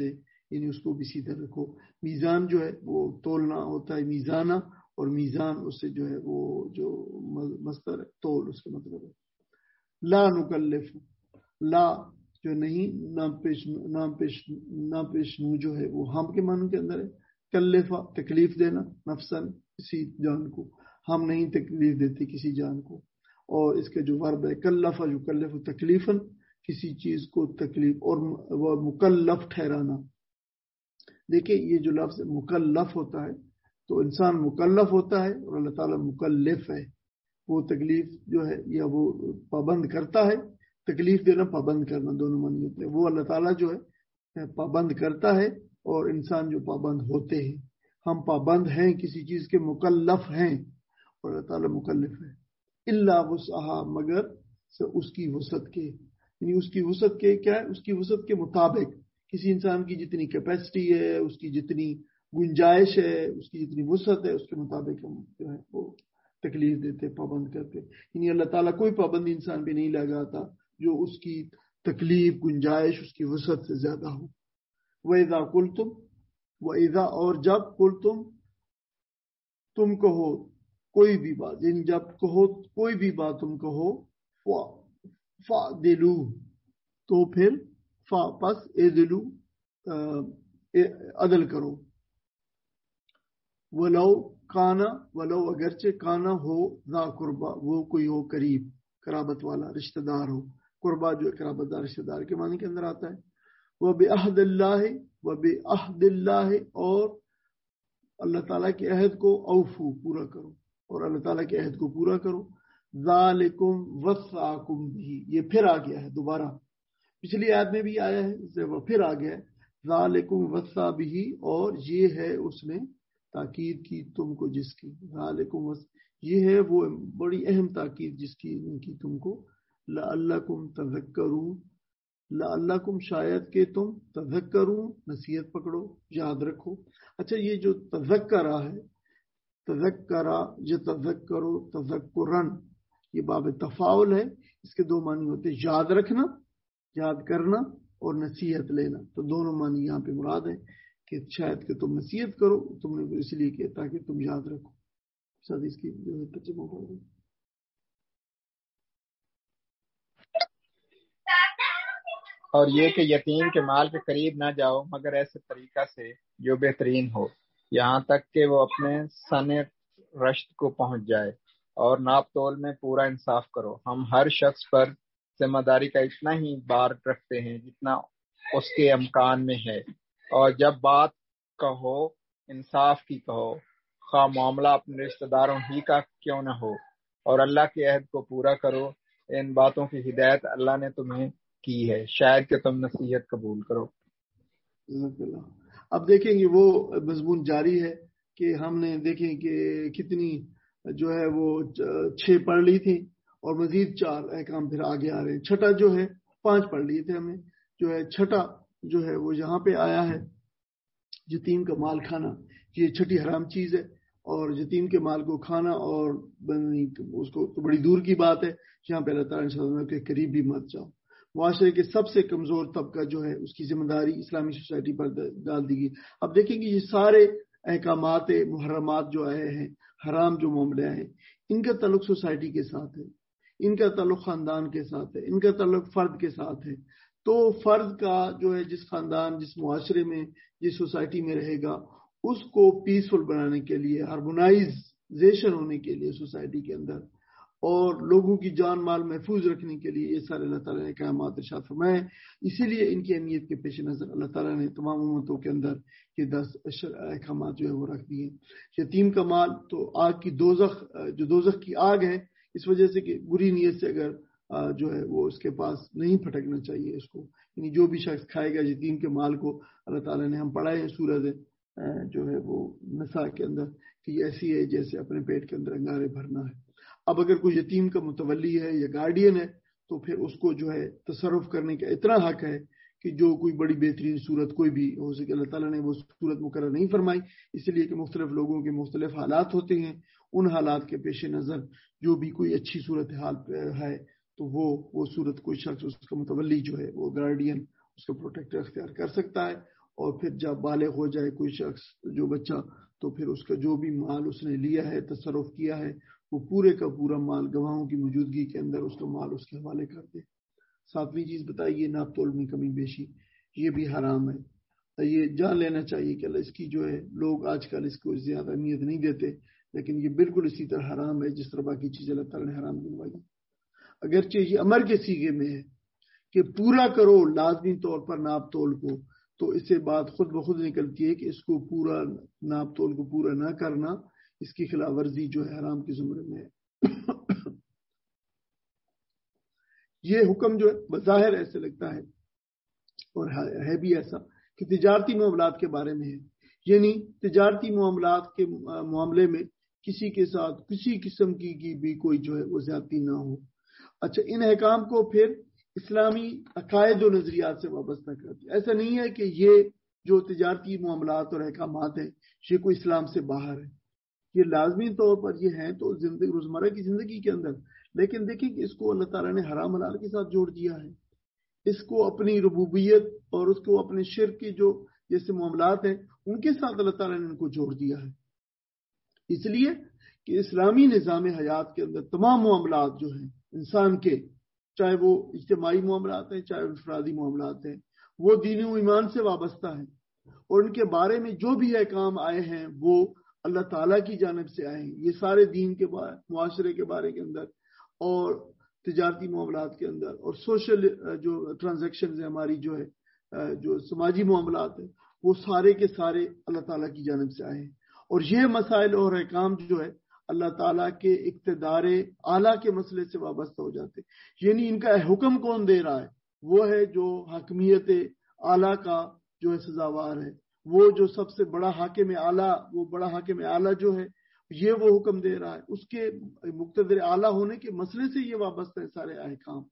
یعنی اس کو بھی سیدھا رکھو. میزان جو ہے وہ تولنا ہوتا ہے میزانہ, اور میزان اس سے جو ہے وہ جو مصدر ہے تول اس کا مطلب ہے. لا نکلف, لا جو نہیں, نام پیش نام پیش نام پیشنو جو ہے وہ ہم کے معنی کے اندر ہے. کلفا تکلیف دینا, نفسن کسی جان کو, ہم نہیں تکلیف دیتے کسی جان کو. اور اس کا جو ورب ہے کلفا جو کلف تکلیفن, کسی چیز کو تکلیف, اور وہ مکلف ٹھہرانا. دیکھیں یہ جو لفظ مکلف ہوتا ہے تو انسان مکلف ہوتا ہے اور اللہ تعالیٰ مکلف ہے. وہ تکلیف جو ہے یا وہ پابند کرتا ہے, تکلیف دینا پابند کرنا دونوں معنی ہوتے ہیں. وہ اللہ تعالیٰ جو ہے پابند کرتا ہے اور انسان جو پابند ہوتے ہیں. ہم پابند ہیں کسی چیز کے, مکلف ہیں, اور اللہ تعالیٰ مکلف ہے. الا وسعہا, مگر اس کی وسعت کے, یعنی اس کی وسعت کے کیا ہے, اس کی وسعت کے مطابق. کسی انسان کی جتنی کیپیسٹی ہے, اس کی جتنی گنجائش ہے, اس کی جتنی وسعت ہے, اس کے مطابق ہم جو ہے وہ تکلیف دیتے, پابند کرتے. یعنی اللہ تعالیٰ کوئی پابندی انسان پہ نہیں لگاتا جو اس کی تکلیف گنجائش اس کی وسعت سے زیادہ ہو. وَإِذَا قُلْتُمْ, وَإِذَا اور جب, قُلْتُمْ تم کہو کوئی بھی بات, یعنی جب کہو کوئی بھی بات تم کہو, فَعْدِلُوا تو پھر فا پس اعدلو عدل کرو. ولو کانا, ولو اگرچہ کانا ہو, ذا قربا وہ کوئی ہو قریب قرابت والا رشتہ دار ہو. قربا جو قرابت دار رشتہ دار کے معنی کے اندر آتا ہے. وَبِعَهْدِ اللَّهِ, وَبِعَهْدِ اللَّهِ اور اللہ تعالیٰ کے عہد کو اوفو پورا کرو, اور اللہ تعالیٰ کے عہد کو پورا کرو. ذالکم وصاکم بھی, یہ پھر آ گیا ہے دوبارہ, پچھلی آیت میں بھی آیا ہے, اس سے وہ پھر آ گیا ہے. ذالکم وصا بھی, اور یہ ہے اس نے تاکید کی تم کو جس کی. ذالکم وص, یہ ہے وہ بڑی اہم تاکید جس کی کی تم کو. لعلکم تذکرون, لعلکم شاید کہ تم, تذکرون نصیحت پکڑو, یاد رکھو. اچھا یہ جو تذکرہ ہے, تذکرہ جو تذکرو تذکرن, یہ باب تفاعل ہے. اس کے دو معنی ہوتے ہیں, یاد رکھنا, یاد کرنا, اور نصیحت لینا. تو دونوں معنی یہاں پہ مراد ہے کہ شاید کہ تم نصیحت کرو, تم نے اس لیے کیا تاکہ تم یاد رکھو. ساتھ اس کی جو ہے ترجمہ پڑھ رہے ہیں. اور یہ کہ یتیم کے مال کے قریب نہ جاؤ مگر ایسے طریقہ سے جو بہترین ہو, یہاں تک کہ وہ اپنے سن رشد کو پہنچ جائے. اور ناپ تول میں پورا انصاف کرو. ہم ہر شخص پر ذمہ داری کا اتنا ہی بار رکھتے ہیں جتنا اس کے امکان میں ہے. اور جب بات کہو انصاف کی کہو, خواہ معاملہ اپنے رشتہ داروں ہی کا کیوں نہ ہو. اور اللہ کے عہد کو پورا کرو. ان باتوں کی ہدایت اللہ نے تمہیں کی ہے, شاید کہ تم نصیحت قبول کرو. اب دیکھیں گے وہ مضمون جاری ہے کہ ہم نے دیکھیں کہ کتنی جو ہے وہ چھ پڑھ لی تھی, اور مزید چار احکام پھر آگے آ رہے ہیں. چھٹا جو ہے, پانچ پڑھ لیے تھے ہم نے, جو ہے چھٹا جو ہے وہ یہاں پہ آیا ہے, یتیم کا مال کھانا. یہ چھٹی حرام چیز ہے, اور یتیم کے مال کو کھانا اور اس کو تو بڑی دور کی بات ہے. یہاں پہ اللہ تعالیٰ کے قریب بھی مت جاؤ. معاشرے کے سب سے کمزور طبقہ جو ہے اس کی ذمہ داری اسلامی سوسائٹی پر ڈال دی گئی. اب دیکھیں گے یہ سارے احکامات محرمات جو آئے ہیں, حرام جو معاملے ہیں, ان کا تعلق سوسائٹی کے ساتھ ہے, ان کا تعلق خاندان کے ساتھ ہے, ان کا تعلق فرد کے ساتھ ہے. تو فرد کا جو ہے جس خاندان, جس معاشرے میں, جس سوسائٹی میں رہے گا, اس کو پیسفل بنانے کے لیے, ہارمونائزیشن ہونے کے لیے سوسائٹی کے اندر, اور لوگوں کی جان مال محفوظ رکھنے کے لیے یہ سارے اللہ تعالیٰ نے احکامات ارشاد فرمائے. اسی لیے ان کی اہمیت کے پیش نظر اللہ تعالیٰ نے تمام امتوں کے اندر یہ دس احکامات جو ہے وہ رکھ دیے. یتیم کا مال تو آگ کی دوزخ, جو دوزخ کی آگ ہے, اس وجہ سے کہ بری نیت سے اگر جو ہے وہ اس کے پاس نہیں پھٹکنا چاہیے اس کو. یعنی جو بھی شخص کھائے گا یتیم کے مال کو, اللہ تعالیٰ نے ہم پڑھائے ہیں سورۃ جو ہے وہ نساء کے اندر کہ یہ ایسی ہے جیسے اپنے پیٹ کے اندر انگارے بھرنا ہے. اب اگر کوئی یتیم کا متولی ہے یا گارڈین ہے تو پھر اس کو جو ہے تصرف کرنے کا اتنا حق ہے کہ جو کوئی بڑی بہترین صورت کوئی بھی ہو سکے. اللہ تعالیٰ نے وہ صورت مقرر نہیں فرمائی, اس لیے کہ مختلف لوگوں کے مختلف حالات ہوتے ہیں. ان حالات کے پیش نظر جو بھی کوئی اچھی صورت حال ہے تو وہ وہ صورت کوئی شخص اس کا متولی جو ہے وہ گارڈین اس کا پروٹیکٹر اختیار کر سکتا ہے, اور پھر جب بالغ ہو جائے کوئی شخص جو بچہ تو پھر اس کا جو بھی مال اس نے لیا ہے تصرف کیا ہے وہ پورے کا پورا مال گواہوں کی موجودگی کے اندر اس کا مال اس کے حوالے کر دے۔ ساتویں چیز بتائیے ناپ تول میں کمی بیشی، یہ بھی حرام ہے۔ یہ جان لینا چاہیے کہ اللہ اس کی جو ہے لوگ آج کل اس کو زیادہ اہمیت نہیں دیتے، لیکن یہ بالکل اسی طرح حرام ہے جس طرح باقی چیزیں اللہ تعالیٰ نے حرام دلوائی۔ اگرچہ یہ امر کے سیغے میں ہے کہ پورا کرو لازمی طور پر ناپ تول کو، تو اس سے بات خود بخود نکلتی ہے کہ اس کو پورا ناپ تول کو پورا نہ کرنا اس کی خلاف ورزی جو ہے حرام کے زمرے میں ہے۔ یہ حکم جو ہے بظاہر ایسے لگتا ہے اور ہے بھی ایسا کہ تجارتی معاملات کے بارے میں ہے، یعنی تجارتی معاملات کے معاملے میں کسی کے ساتھ کسی قسم کی کی بھی کوئی جو ہے وہ زیادتی نہ ہو۔ اچھا، ان احکام کو پھر اسلامی عقائد و نظریات سے وابستہ کرتی ہے۔ ایسا نہیں ہے کہ یہ جو تجارتی معاملات اور احکامات ہیں یہ کوئی اسلام سے باہر ہے، یہ لازمی طور پر یہ ہیں تو زندگی روزمرہ کی زندگی کے اندر، لیکن دیکھیں کہ اس کو اللہ تعالیٰ نے حرام حلال کے ساتھ جوڑ دیا ہے، اس کو اپنی ربوبیت اور اس کو اپنے شرک کی جو جیسے معاملات ہیں ان کے ساتھ اللہ تعالیٰ نے ان کو جوڑ دیا ہے۔ اس لیے کہ اسلامی نظام حیات کے اندر تمام معاملات جو ہیں انسان کے، چاہے وہ اجتماعی معاملات ہیں چاہے انفرادی معاملات ہیں، وہ دین و ایمان سے وابستہ ہیں، اور ان کے بارے میں جو بھی احکام آئے ہیں وہ اللہ تعالیٰ کی جانب سے آئے ہیں۔ یہ سارے دین کے بارے، معاشرے کے بارے کے اندر اور تجارتی معاملات کے اندر اور سوشل جو ٹرانزیکشنز ہیں ہماری جو ہے جو سماجی معاملات ہیں وہ سارے کے سارے اللہ تعالیٰ کی جانب سے آئے ہیں، اور یہ مسائل اور احکام جو ہے اللہ تعالیٰ کے اقتدار اعلیٰ کے مسئلے سے وابستہ ہو جاتے ہیں۔ یعنی ان کا حکم کون دے رہا ہے؟ وہ ہے جو حاکمیت اعلیٰ کا جو ہے سزاوار ہے، وہ جو سب سے بڑا حاکم اعلیٰ، وہ بڑا حاکم اعلیٰ جو ہے یہ وہ حکم دے رہا ہے، اس کے مقتدر اعلیٰ ہونے کے مسئلے سے یہ وابستہ ہے سارے احکام۔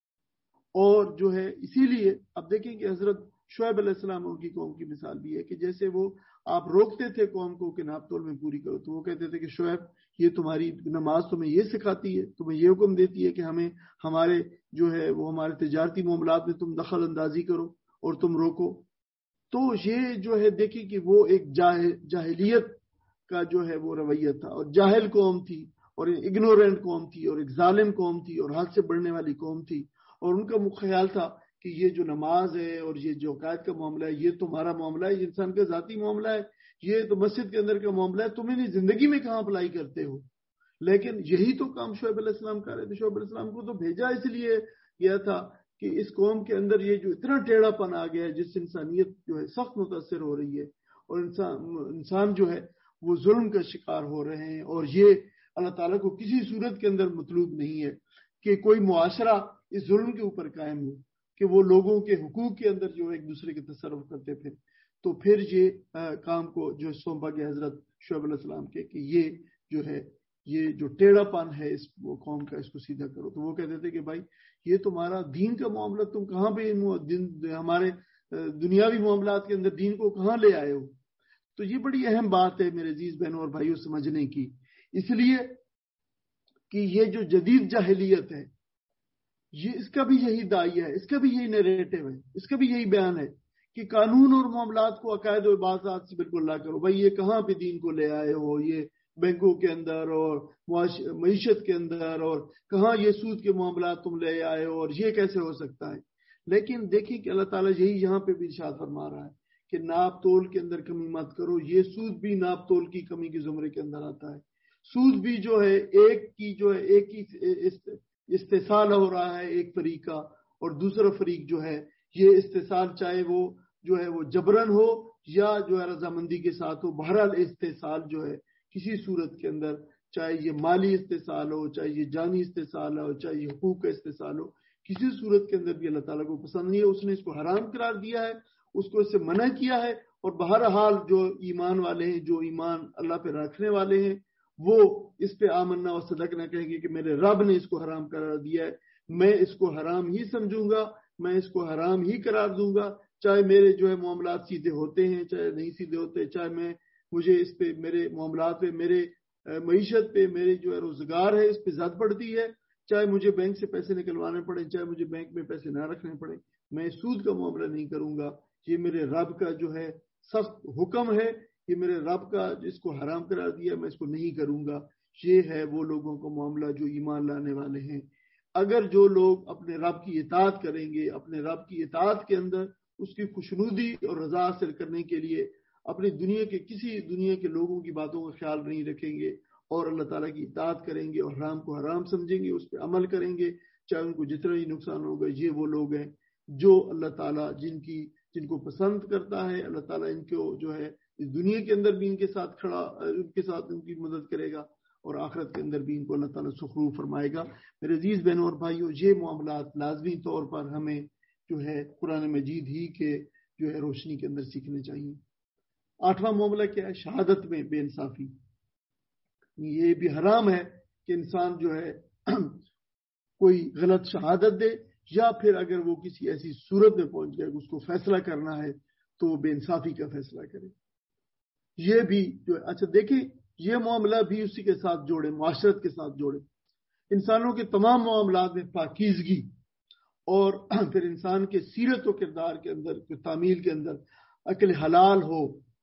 اور جو ہے اسی لیے اب دیکھیں کہ حضرت شعیب علیہ السلام ان کی قوم کی مثال بھی ہے کہ جیسے وہ آپ روکتے تھے قوم کو کہ ناپ تول میں پوری کرو، تو وہ کہتے تھے کہ شعیب یہ تمہاری نماز تمہیں یہ سکھاتی ہے، تمہیں یہ حکم دیتی ہے کہ ہمیں ہمارے جو ہے وہ ہمارے تجارتی معاملات میں تم دخل اندازی کرو اور تم روکو۔ تو یہ جو ہے دیکھیں کہ وہ ایک جاہلیت کا جو ہے وہ رویہ تھا، اور جاہل قوم تھی اور اگنورینٹ قوم تھی اور ایک ظالم قوم تھی اور حد سے بڑھنے والی قوم تھی، اور ان کا خیال تھا کہ یہ جو نماز ہے اور یہ جو عقائد کا معاملہ ہے یہ تمہارا معاملہ ہے، یہ انسان کا ذاتی معاملہ ہے، یہ تو مسجد کے اندر کا معاملہ ہے، تم انہیں زندگی میں کہاں اپلائی کرتے ہو؟ لیکن یہی تو کام شعیب علیہ السلام کر رہے تھے۔ شعیب علیہ السلام کو تو بھیجا اس لیے گیا تھا کہ اس قوم کے اندر یہ جو اتنا ٹیڑھا پن آ گیا ہے جس سے انسانیت جو ہے سخت متاثر ہو رہی ہے، اور انسان انسان جو ہے وہ ظلم کا شکار ہو رہے ہیں، اور یہ اللہ تعالیٰ کو کسی صورت کے اندر مطلوب نہیں ہے کہ کوئی معاشرہ اس ظلم کے اوپر قائم ہو کہ وہ لوگوں کے حقوق کے اندر جو ایک دوسرے کے تصرف کرتے پھر تو پھر یہ کام کو جو سونپا گیا حضرت شعیب علیہ السلام کے کہ یہ جو ہے یہ جو ٹیڑھا پن ہے اس قوم کا اس کو سیدھا کرو۔ تو وہ کہتے تھے کہ بھائی یہ تمہارا دین کا معاملہ، تم کہاں پہ ہمارے دنیاوی معاملات کے اندر دین کو کہاں لے آئے ہو؟ تو یہ بڑی اہم بات ہے میرے عزیز بہنوں اور بھائیوں سمجھنے کی، اس لیے کہ یہ جو جدید جاہلیت ہے یہ اس کا بھی یہی داعیہ ہے، اس کا بھی یہی نیریٹو ہے، اس کا بھی یہی بیان ہے کہ قانون اور معاملات کو عقائد و عبادات سے بالکل نہ کرو۔ بھائی یہ کہاں پہ دین کو لے آئے ہو؟ یہ بینکوں کے اندر اور معیشت کے اندر، اور کہاں یہ سود کے معاملات تم لے آئے ہو، اور یہ کیسے ہو سکتا ہے؟ لیکن دیکھیں کہ اللہ تعالیٰ یہی یہاں پہ بھی ارشاد فرما رہا ہے کہ ناپ تول کے اندر کمی مت کرو۔ یہ سود بھی ناپ تول کی کمی کے زمرے کے اندر آتا ہے۔ سود بھی جو ہے ایک کی جو ہے ایک ہی استحصال ہو رہا ہے ایک فریق کا، اور دوسرا فریق جو ہے یہ استحصال چاہے وہ جو ہے وہ جبرن ہو یا جو ہے رضامندی کے ساتھ ہو، بہرحال استحصال جو ہے کسی صورت کے اندر، چاہے یہ مالی استحصال ہو، چاہے یہ جانی استحصال ہو، چاہے یہ حقوق کا استحصال ہو، کسی صورت کے اندر بھی اللہ تعالیٰ کو پسند نہیں ہے۔ اس نے اس کو حرام قرار دیا ہے، اس کو اس سے منع کیا ہے، اور بہرحال جو ایمان والے ہیں، جو ایمان اللہ پہ رکھنے والے ہیں، وہ اس پہ آمنا و صدقنا کہیں گے کہ میرے رب نے اس کو حرام قرار دیا ہے، میں اس کو حرام ہی سمجھوں گا، میں اس کو حرام ہی قرار دوں گا، چاہے میرے جو ہے معاملات سیدھے ہوتے ہیں چاہے نہیں سیدھے ہوتے، چاہے میں مجھے اس پہ میرے معاملات پہ، میرے معیشت پہ، میرے جو ہے روزگار ہے اس پہ زد پڑتی ہے، چاہے مجھے بینک سے پیسے نکلوانے پڑے، چاہے مجھے بینک میں پیسے نہ رکھنے پڑے، میں سود کا معاملہ نہیں کروں گا۔ یہ میرے رب کا جو ہے سخت حکم ہے، یہ میرے رب کا جس کو حرام قرار دیا میں اس کو نہیں کروں گا۔ یہ ہے وہ لوگوں کا معاملہ جو ایمان لانے والے ہیں۔ اگر جو لوگ اپنے رب کی اطاعت کریں گے، اپنے رب کی اطاعت کے اندر اس کی خوشنودی اور رضا حاصل کرنے کے لیے اپنی دنیا کے کسی دنیا کے لوگوں کی باتوں کا خیال نہیں رکھیں گے اور اللہ تعالیٰ کی اطاعت کریں گے اور حرام کو حرام سمجھیں گے، اس پہ عمل کریں گے، چاہے ان کو جتنا ہی نقصان ہوگا، یہ وہ لوگ ہیں جو اللہ تعالیٰ جن کی جن کو پسند کرتا ہے۔ اللہ تعالیٰ ان کو جو ہے اس دنیا کے اندر بھی ان کے ساتھ کھڑا ان کے ساتھ ان کی مدد کرے گا اور آخرت کے اندر بھی ان کو اللہ تعالیٰ سخرو فرمائے گا۔ میرے عزیز بہنوں اور بھائیوں، یہ معاملات لازمی طور پر ہمیں جو ہے قرآن مجید ہی کے جو ہے روشنی کے اندر سیکھنے چاہیے۔ آٹھواں معاملہ کیا ہے؟ شہادت میں بے انصافی۔ یہ بھی حرام ہے کہ انسان جو ہے کوئی غلط شہادت دے، یا پھر اگر وہ کسی ایسی صورت میں پہنچ گیا کہ اس کو فیصلہ کرنا ہے تو وہ بے انصافی کا فیصلہ کرے۔ یہ بھی جو ہے اچھا دیکھیں، یہ معاملہ بھی اسی کے ساتھ جوڑے، معاشرت کے ساتھ جوڑے۔ انسانوں کے تمام معاملات میں پاکیزگی اور پھر انسان کے سیرت و کردار کے اندر تعمیل کے اندر عقل حلال ہو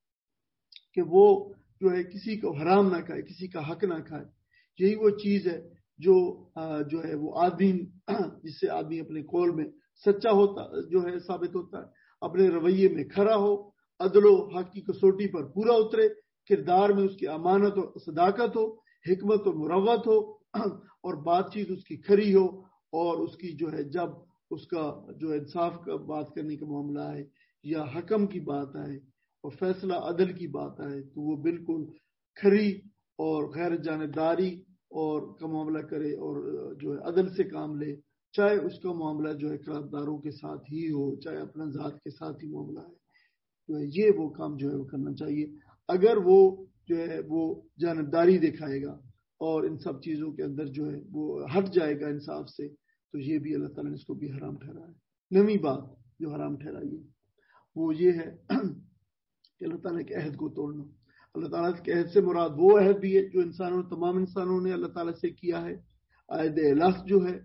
کہ وہ جو ہے کسی کو حرام نہ کھائے، کسی کا حق نہ کھائے۔ یہی وہ چیز ہے جو جو ہے وہ آدمی جس سے آدمی اپنے قول میں سچا ہوتا جو ہے ثابت ہوتا ہے، اپنے رویے میں کھڑا ہو، عدل و حق کی کسوٹی پر پورا اترے، کردار میں اس کی امانت و صداقت ہو، حکمت و مروت ہو اور بات چیت اس کی کھری ہو، اور اس کی جو ہے جب اس کا جو انصاف کا بات کرنے کا معاملہ ہے یا حکم کی بات آئے اور فیصلہ عدل کی بات آئے تو وہ بالکل کھری اور غیر جانبداری اور کا معاملہ کرے اور جو ہے عدل سے کام لے، چاہے اس کا معاملہ جو ہے قرارداروں کے ساتھ ہی ہو، چاہے اپنا ذات کے ساتھ ہی معاملہ ہے، تو یہ وہ کام جو ہے وہ کرنا چاہیے۔ اگر وہ جو ہے وہ جانبداری دکھائے گا اور ان سب چیزوں کے اندر جو ہے وہ ہٹ جائے گا انصاف سے، تو یہ بھی اللہ تعالیٰ نے اس کو بھی حرام ٹھہرایا ہے۔ نویں بات جو حرام ٹھہرائی ہے وہ یہ ہے کہ اللہ تعالیٰ کے عہد کو توڑنا۔ اللہ تعالیٰ کے عہد سے مراد وہ عہد بھی ہے جو انسانوں تمام انسانوں نے اللہ تعالیٰ سے کیا ہے، عہد الہ جو ہے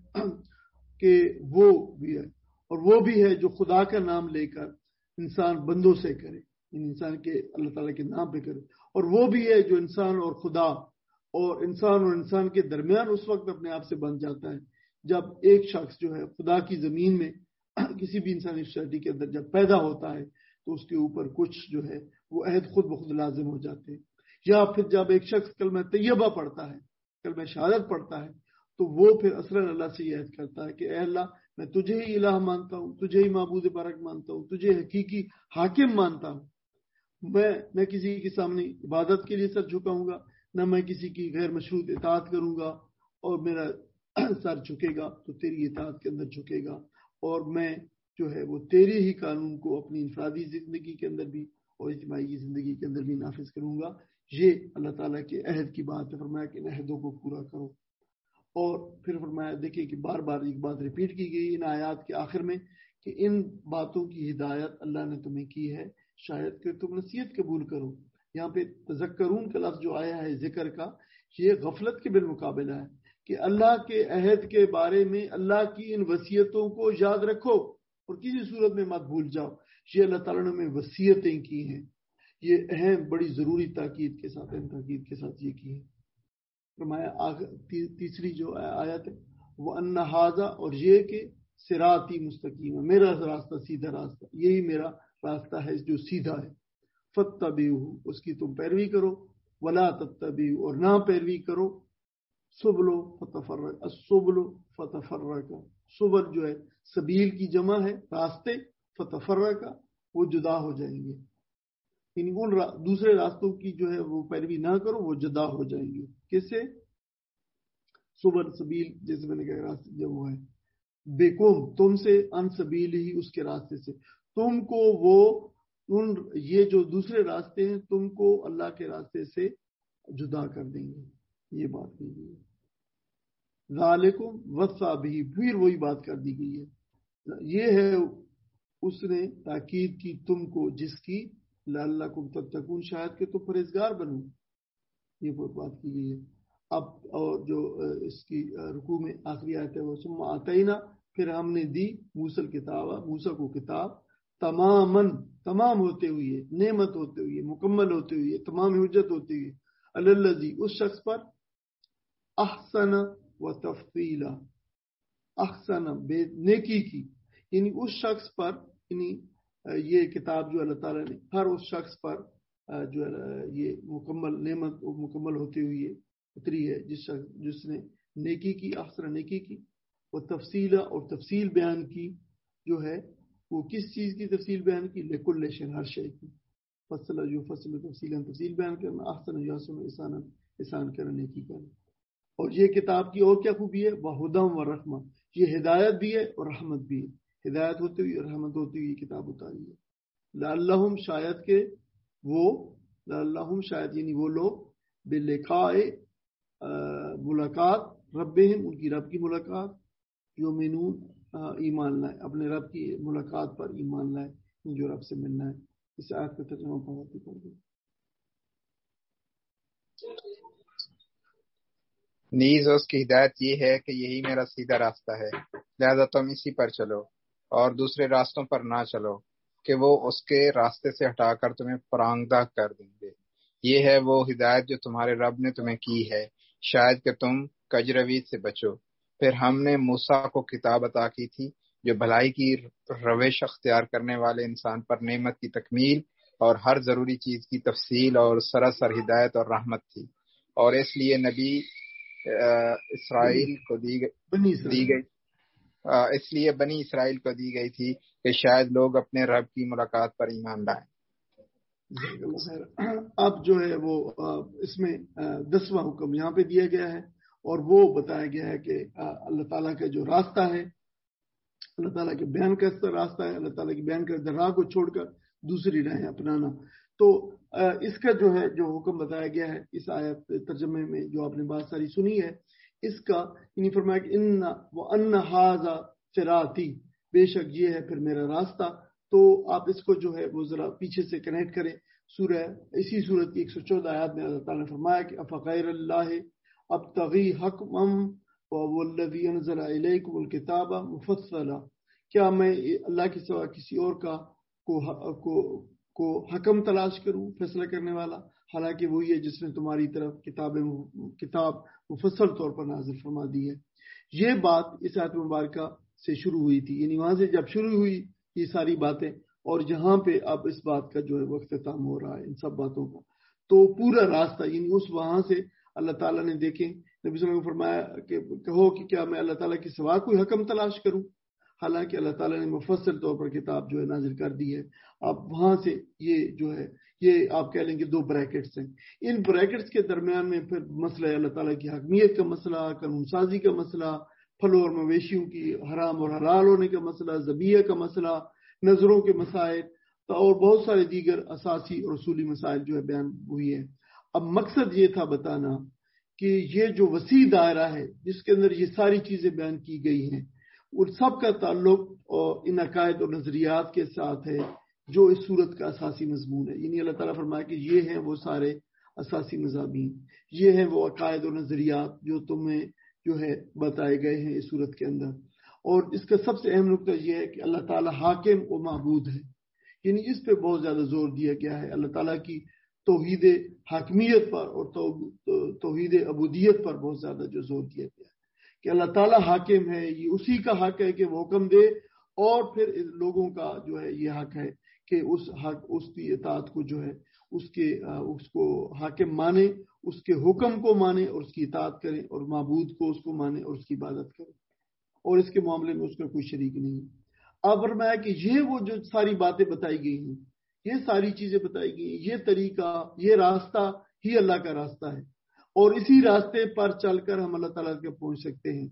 کہ وہ بھی ہے، اور وہ بھی ہے جو خدا کا نام لے کر انسان بندوں سے کرے، انسان کے اللہ تعالیٰ کے نام پہ کرے، اور وہ بھی ہے جو انسان اور خدا اور انسان اور انسان کے درمیان اس وقت اپنے آپ سے بن جاتا ہے جب ایک شخص جو ہے خدا کی زمین میں کسی بھی انسانی سوسائٹی کے اندر جب پیدا ہوتا ہے تو اس کے اوپر کچھ جو ہے وہ عہد خود بخود لازم ہو جاتے ہیں، یا پھر جب ایک شخص کلمہ طیبہ پڑھتا ہے، کلمہ شہادت پڑھتا ہے، تو وہ پھر اصلاً اللہ سے یہ عہد کرتا ہے کہ اے اللہ میں تجھے ہی الہ مانتا ہوں، تجھے ہی معبود برحق مانتا ہوں، تجھے حقیقی حاکم مانتا ہوں، میں نہ کسی کے سامنے عبادت کے لیے سر جھکاؤں گا، نہ میں کسی کی غیر مشروط اطاعت کروں گا، اور میرا سر جھکے گا تو تیری اطاعت کے اندر جھکے گا، اور میں جو ہے وہ تیرے ہی قانون کو اپنی انفرادی زندگی کے اندر بھی اور اجتماعی زندگی کے اندر بھی نافذ کروں گا۔ یہ اللہ تعالیٰ کے عہد کی بات ہے، فرمایا کہ ان عہدوں کو پورا کرو۔ اور پھر فرمایا دیکھیں کہ بار بار ایک بات ریپیٹ کی گئی ان آیات کے آخر میں کہ ان باتوں کی ہدایت اللہ نے تمہیں کی ہے شاید کہ تم نصیحت قبول کرو۔ یہاں پہ تذکرون کا لفظ جو آیا ہے ذکر کا، یہ غفلت کے بالمقابلہ ہے کہ اللہ کے عہد کے بارے میں اللہ کی ان وصیتوں کو یاد رکھو اور کسی صورت میں مت بھول جاؤ۔ یہ اللہ تعالیٰ نے ہمیں وصیتیں کی ہیں، یہ اہم بڑی ضروری تاکید کے ساتھ اہم تاکید کے ساتھ یہ کی ہے۔ فرمایا تیسری جو آیت ہے وہ ان ھذا، اور یہ کہ صراطی مستقیم، میرا راستہ سیدھا راستہ، یہی میرا راستہ ہے جو سیدھا ہے، فاتبعوہ، اس کی تم پیروی کرو، ولا تتبعوا، اور نہ پیروی کرو، سبل فتفرق، السبل فتفرق، سبل جو ہے سبیل کی جمع ہے، راستے، فتفرق وہ جدا ہو جائیں گے، یعنی ان دوسرے راستوں کی جو ہے وہ پیروی نہ کرو، وہ جدا ہو جائیں گے۔ کس سے؟ سبل سبیل جیسے میں نے کہا راستے جب وہ ہے، بیکم تم سے، ان سبیل ہی اس کے راستے سے، تم کو وہ ان یہ جو دوسرے راستے ہیں تم کو اللہ کے راستے سے جدا کر دیں گے، یہ بات کی گئی ہے۔ ذالکم وصا بھی، پھر وہی بات کر دی گئی ہے، یہ ہے اس نے تاکید کی تم کو جس کی لعلکم تتقون، شاید کہ تم پرہیزگار بنو، یہ بات کی گئی ہے۔ اب اور جو اس کی رکوع میں آخری آیت ہے وہ ثم آتینا، پھر ہم نے دی موسیٰ کتاب، موسیٰ کو کتاب، तमामन तमाम होते हुए, नेमत होते हुए, मुकम्मल होते हुए, तमाम हुज्जत होते हुए, अलल्लज़ी उस शख्स पर, अहसन व तफसीला, अहसन बे नेकी की, यानी उस शख्स पर, यानी ये किताब जो अल्लाह ताला ने हर उस शख्स पर जो ये मुकम्मल नेमत मुकम्मल होते हुए उतरी है, जिस शख्स जिसने नेकी की, अहसन नेकी की, और तफसीला और तफसील बयान की, जो है वो किस चीज़ की तफसील बयान की, लिकुल्ल शैइन हर शय की, फसल जो फसल तफसील तफसील बयान करना, अहसन यासन इसान इसान करना, नेकी करना। और ये किताब की और क्या खूबी है, वहुदम व रहमा, ये हिदायत भी है और रहमत भी है, हिदायत होती हुई और रहमत होती हुई किताब उतारी है। लअल्लहुम शायद के वो, लअल्लहुम शायद यानी वो लोग, बिलिकाए मुलाकात, रब्बिहिम उनकी रब की मुलाकात, युमिनून ईमान लाए, अपने रब की मुलाकात पर ईमान लाए, जो रब से मिलना है। इस आयत का तर्जुमा पढ़ती कर दो। नीज उसकी हिदायत ये है कि यही मेरा सीधा रास्ता है, लिहाजा तुम इसी पर चलो और दूसरे रास्तों पर ना चलो कि वो उसके रास्ते से हटाकर तुम्हें परांगदा कर देंगे। ये है वो हिदायत जो तुम्हारे रब ने तुम्हें की है, शायद कि तुम कजरवी से बचो। फिर हमने मूसा को किताब अता की थी जो भलाई की रविश अख्तियार करने वाले इंसान पर नेमत की तकमील और हर जरूरी चीज की तफसील और सरासर हिदायत और रहमत थी, और इसलिए नबी इसराइल को दी गई दी गई इसलिए बनी इसराइल को दी गई थी कि शायद लोग अपने रब की मुलाकात पर ईमान लाएं। अब जो है वो इसमें दसवां हुक्म यहाँ पे दिया गया है, और वो बताया गया है कि अल्लाह ताला का जो रास्ता है, अल्लाह ताला के बयान का रास्ता है, अल्लाह ताला के बयान करते राह को छोड़कर दूसरी राहें अपनाना। तो इसका जो है जो हुक्म बताया गया है इस आयत तर्जमे में, जो आपने बात सारी सुनी है, इसका इन्हीं फरमाया कि इन्ना वो अन्ना हाजा सिराती, बेशक ये है फिर मेरा रास्ता। तो आप इसको जो है वो जरा पीछे से कनेक्ट करें। सूरह इसी सूरत की एक सौ चौदह आयत में अल्लाह ताला ने फरमाया कि अफ़ग़ैरल्लाह अब्तग़ी हक्मम वल्लज़ी अनज़ला इलैकुमुल किताब मुफ़स्सला, क्या मैं अल्लाह के सिवा किसी और का को को को हकम तलाश करूं, फैसला करने वाला, हालांकि वही है जिसने तुम्हारी तरफ किताब किताब मुफस्सल तौर पर नाज़िल फरमा दी है। ये बात इस आयत मुबारका से शुरू हुई थी, यानी वहां से जब शुरू हुई ये सारी बातें, और जहां पे अब इस बात का जो है वो इख्तिताम हो रहा है इन सब बातों का, तो पूरा रास्ता यानी उस वहां से अल्लाह ताला ने देखें नबी सल्लल्लाहु अलैहि वसल्लम को फरमाया कि कहो कि क्या मैं अल्लाह ताला के सिवा कोई हकम तलाश करूं, हालांकि अल्लाह ताला ने मुफस्सल तौर पर किताब जो है नाजिल कर दी है। अब वहां से ये जो है ये आप कह लेंगे दो ब्रैकेट्स हैं, इन ब्रैकेट्स के दरमियान में फिर मसला अल्लाह ताला की हकमियत का मसला, कानून साजी का मसला, फलों और मवेशियों की हराम और हलाल होने का मसला, ज़बिया का मसला, नजरों के मसाइल, तो और बहुत सारे दीगर असासी और उसूली मसाइल जो है बयान हुई है। अब मकसद ये था बताना कि ये जो वसी दायरा है जिसके अंदर ये सारी चीजें बयान की गई हैं, उन सब का ताल्लुक इन अकायद और नजरियात के साथ है जो इस सूरत का असासी मजमून है। यानी अल्लाह ताला फरमाया कि ये हैं वो सारे असासी मज़ामीन, ये हैं वो अकायद और नजरियात जो तुम्हें जो है बताए गए हैं इस सूरत के अंदर। और इसका सबसे अहम नुकता यह है कि अल्लाह ताला हाकिम और माबूद है, यानी इस पे बहुत ज्यादा जोर दिया गया है अल्लाह ताला की तौहीद हाकिमियत पर और तौहीद अबूदियत पर बहुत ज्यादा जो जोर दिया गया है कि अल्लाह ताला हाकिम है, ये उसी का हक है कि वो हुक्म दे, और फिर लोगों का जो है ये हक है कि उस हक उसकी इताअत को जो है उसके उसको हाकिम माने, उसके हुक्म को माने और उसकी इताअत करें, और माबूद को उसको माने और उसकी इबादत करें, और इसके मामले में उसका कोई शरीक नहीं है। अब फरमाया कि ये वो जो सारी बातें बताई गई हैं, ये सारी चीजें बताई गई, ये तरीका, ये रास्ता ही अल्लाह का रास्ता है, और इसी रास्ते पर चलकर हम अल्लाह ताला तक पहुंच सकते हैं।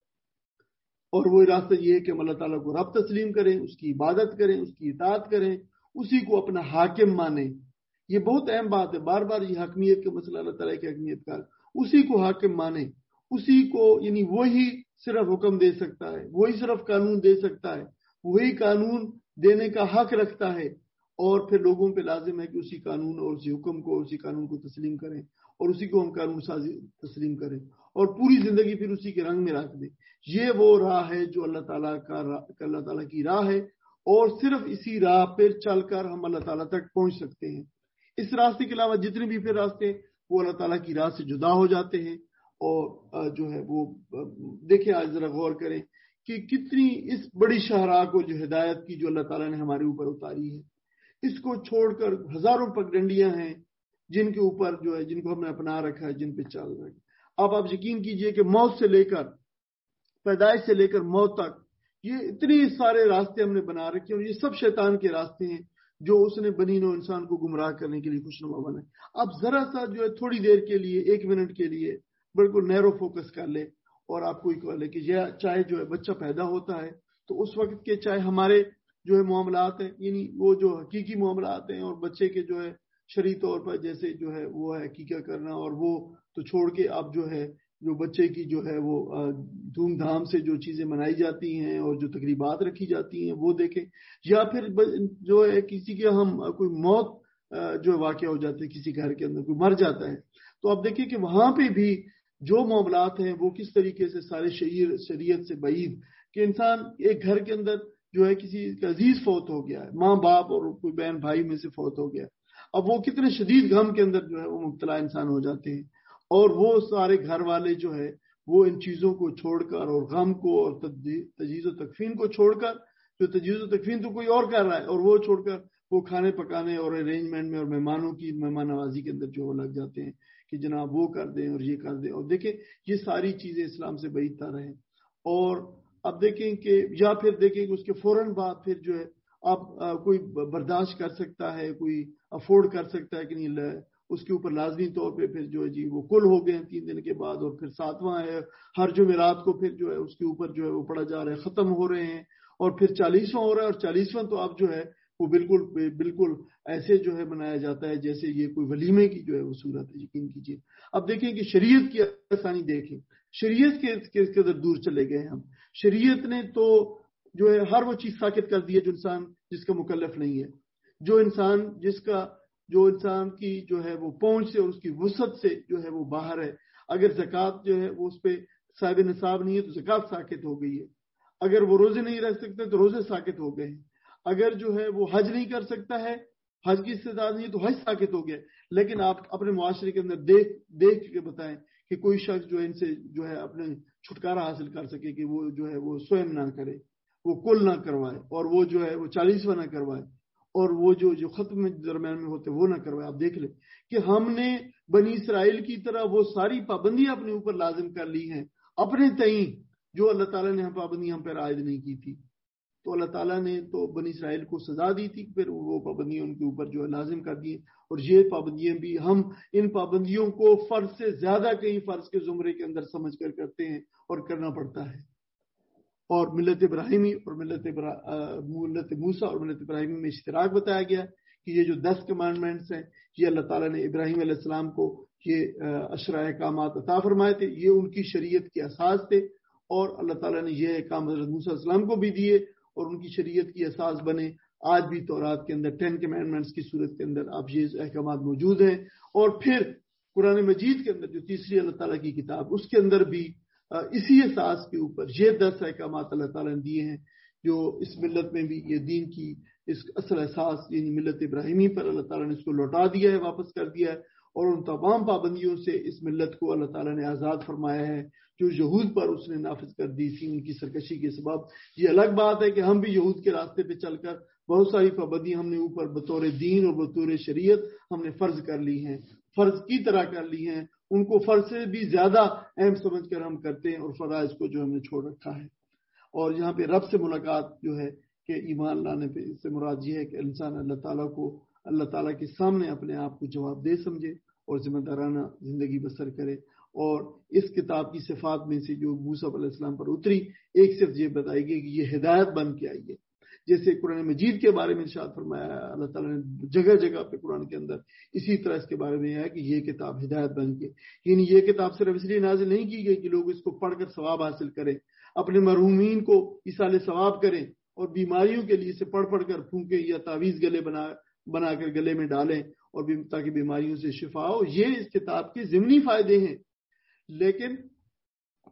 और वो रास्ता ये है कि हम अल्लाह ताला को रब तस्लीम करें, उसकी इबादत करें, उसकी इताअत करें, उसी को अपना हाकिम माने। ये बहुत अहम बात है, बार बार ये हकमियत का मसला, अल्लाह ताला की हकमियत का, उसी को हाकिम माने, उसी को, यानी वही सिर्फ हुक्म दे सकता है, वही सिर्फ कानून दे सकता है, वही कानून देने का हक रखता है, और फिर लोगों पे लाजिम है कि उसी कानून और उसी हुक्म को, उसी कानून को तस्लीम करें, और उसी को हम कानून साजी तस्लीम करें, और पूरी जिंदगी फिर उसी के रंग में रख दें। ये वो राह है जो अल्लाह ताला का अल्लाह ताला की राह है, اور صرف اسی راہ پر چل کر ہم اللہ تعالیٰ تک پہنچ سکتے ہیں. اس راستے کے علاوہ جتنے بھی پھر راستے وہ اللہ تعالیٰ کی راہ سے جدا ہو جاتے ہیں. اور جو ہے وہ دیکھیں آج ذرا غور کریں کہ کتنی اس بڑی شاہراہ کو جو ہدایت کی جو اللہ تعالیٰ نے ہمارے اوپر اتاری ہے، اس کو چھوڑ کر ہزاروں پگڈنڈیاں ہیں جن کے اوپر جو ہے جن کو ہم نے اپنا رکھا ہے، جن پہ چل رہا ہے. اب آپ یقین کیجئے کہ موت سے لے کر پیدائش سے لے کر موت تک یہ اتنے سارے راستے ہم نے بنا رکھے ہیں، اور یہ سب شیطان کے راستے ہیں جو اس نے بنی نوع انسان کو گمراہ کرنے کے لیے خوشنما بنائے. اب ذرا سا جو ہے تھوڑی دیر کے لیے، ایک منٹ کے لیے بالکل نیرو فوکس کر لے اور آپ کو ایک لے کہ چاہے جو ہے بچہ پیدا ہوتا ہے تو اس وقت کے چاہے ہمارے جو ہے معاملات ہیں، یعنی وہ جو حقیقی معاملات ہیں، اور بچے کے جو ہے شرعی طور پر جیسے جو ہے وہ ہے عقیقہ کرنا، اور وہ تو چھوڑ کے اب جو ہے جو بچے کی جو ہے وہ دھوم دھام سے جو چیزیں منائی جاتی ہیں اور جو تقریبات رکھی جاتی ہیں وہ دیکھیں، یا پھر جو ہے کسی کے ہم کوئی موت جو واقع ہو جاتی ہے، کسی گھر کے اندر کوئی مر جاتا ہے، تو آپ دیکھیں کہ وہاں پہ بھی جو معاملات ہیں وہ کس طریقے سے سارے شعیر شریعت سے بعید، کہ انسان ایک گھر کے اندر جو ہے کسی کا عزیز فوت ہو گیا ہے، ماں باپ اور کوئی بہن بھائی میں سے فوت ہو گیا، اب وہ کتنے شدید غم کے اندر جو ہے وہ مبتلا انسان ہو جاتے ہیں، اور وہ سارے گھر والے جو ہے وہ ان چیزوں کو چھوڑ کر اور غم کو اور تجہیز و تکفین کو چھوڑ کر، جو تجہیز و تکفین تو کوئی اور کر رہا ہے، اور وہ چھوڑ کر وہ کھانے پکانے اور ارینجمنٹ میں اور مہمانوں کی مہمان نوازی کے اندر جو وہ لگ جاتے ہیں کہ جناب وہ کر دیں اور یہ کر دیں. اور دیکھیں یہ ساری چیزیں اسلام سے بعید تر ہیں. اور اب دیکھیں کہ یا پھر دیکھیں کہ اس کے فوراً بعد پھر جو ہے اب کوئی برداشت کر سکتا ہے، کوئی افورڈ کر سکتا ہے کہ نہیں، اس کے اوپر لازمی طور پہ پھر جو ہے جی وہ کل ہو گئے ہیں تین دن کے بعد، اور پھر ساتواں ہے ہر جمعرات کو پھر جو ہے اس کے اوپر جو ہے وہ پڑھا جا رہا ہے، ختم ہو رہے ہیں، اور پھر چالیسواں ہو رہا ہے، اور چالیسواں تو اب جو ہے وہ بالکل بالکل ایسے جو ہے منایا جاتا ہے جیسے یہ کوئی ولیمے کی جو ہے وہ صورت ہے. یقین کیجیے اب دیکھیں کہ شریعت کی آسانی دیکھیں، شریعت کے قدر دور چلے گئے ہم. شریعت نے تو جو ہے ہر وہ چیز ساکت کر دی ہے جو انسان جس کا مکلف نہیں ہے، جو انسان جس کا جو انسان کی جو ہے وہ پہنچ سے اور اس کی وسعت سے جو ہے وہ باہر ہے. اگر زکوٰۃ جو ہے وہ اس پہ صاحب نصاب نہیں ہے تو زکوٰۃ ساکت ہو گئی ہے. اگر وہ روزے نہیں رکھ سکتے تو روزے ساکت ہو گئے ہیں. اگر جو ہے وہ حج نہیں کر سکتا ہے، حج کی استطاعت نہیں ہے تو حج ساکت ہو گیا. لیکن آپ اپنے معاشرے کے اندر دیکھ دیکھ کے بتائیں کہ کوئی شخص جو ہے ان سے جو ہے اپنے چھٹکارا حاصل کر سکے کہ وہ جو ہے وہ سوئم نہ کرے، وہ کل نہ کروائے، اور وہ جو ہے وہ چالیسواں نہ کروائے، اور وہ جو جو ختم درمیان میں ہوتے وہ نہ کروائے. آپ دیکھ لیں کہ ہم نے بنی اسرائیل کی طرح وہ ساری پابندیاں اپنے اوپر لازم کر لی ہیں اپنے تئیں جو اللہ تعالیٰ نے ہم پابندیاں ہم پر عائد نہیں کی تھی. تو اللہ تعالیٰ نے تو بنی اسرائیل کو سزا دی تھی، پھر وہ پابندیاں ان کے اوپر جو ہے لازم کر دی، اور یہ پابندیاں بھی ہم ان پابندیوں کو فرض سے زیادہ کہیں فرض کے زمرے کے اندر سمجھ کر کرتے ہیں اور کرنا پڑتا ہے. اور ملت ابراہیمی اور ملت ملت موسیٰ اور ملت ابراہیمی میں اشتراک بتایا گیا کہ یہ جو دس کمانڈمنٹس ہیں یہ اللہ تعالیٰ نے ابراہیم علیہ السلام کو یہ عشرہ احکامات عطا فرمائے تھے، یہ ان کی شریعت کے اساس تھے، اور اللہ تعالیٰ نے یہ احکام حضرت موسیٰ علیہ السلام کو بھی دیے اور ان کی شریعت کی اساس بنے. آج بھی تورات کے اندر ٹین کمانڈمنٹس کی صورت کے اندر اب یہ احکامات موجود ہیں. اور پھر قرآن مجید کے اندر جو تیسری اللہ تعالیٰ کی کتاب، اس کے اندر بھی اسی اساس کے اوپر یہ دس احکامات اللہ تعالیٰ نے دیے ہیں جو اس ملت میں بھی یہ دین کی اس اصل احساس یعنی ملت ابراہیمی پر اللہ تعالیٰ نے اس کو لوٹا دیا ہے، واپس کر دیا ہے، اور ان تمام پابندیوں سے اس ملت کو اللہ تعالیٰ نے آزاد فرمایا ہے جو یہود پر اس نے نافذ کر دی تھی ان کی سرکشی کے سبب. یہ الگ بات ہے کہ ہم بھی یہود کے راستے پہ چل کر بہت ساری پابندیاں ہم نے اوپر بطور دین اور بطور شریعت ہم نے فرض کر لی ہیں، فرض کی طرح کر لی ہیں، ان کو فرض سے بھی زیادہ اہم سمجھ کر ہم کرتے ہیں، اور فرائض کو جو ہم نے چھوڑ رکھا ہے. اور یہاں پہ رب سے ملاقات جو ہے کہ ایمان لانے پہ اس سے مراد یہ ہے کہ انسان اللہ تعالیٰ کو اللہ تعالیٰ کے سامنے اپنے آپ کو جواب دہ سمجھے اور ذمہ دارانہ زندگی بسر کرے. اور اس کتاب کی صفات میں سے جو موسیٰ علیہ السلام پر اتری، ایک صرف یہ بتائی گئی کہ یہ ہدایت بن کے آئی ہے. جیسے قرآن مجید کے بارے میں ارشاد فرمایا اللہ تعالیٰ نے جگہ جگہ پہ قرآن کے اندر، اسی طرح اس کے بارے میں ہے کہ یہ کتاب ہدایت بن کے، یعنی یہ کتاب صرف اس لیے نازل نہیں کی گئی کہ لوگ اس کو پڑھ کر ثواب حاصل کریں، اپنے مرحومین کو ایصال ثواب کریں، اور بیماریوں کے لیے اسے پڑھ پڑھ کر پھونکیں یا تعویذ گلے بنا بنا کر گلے میں ڈالیں اور تاکہ بیماریوں سے شفا ہو. یہ اس کتاب کے ضمنی فائدے ہیں، لیکن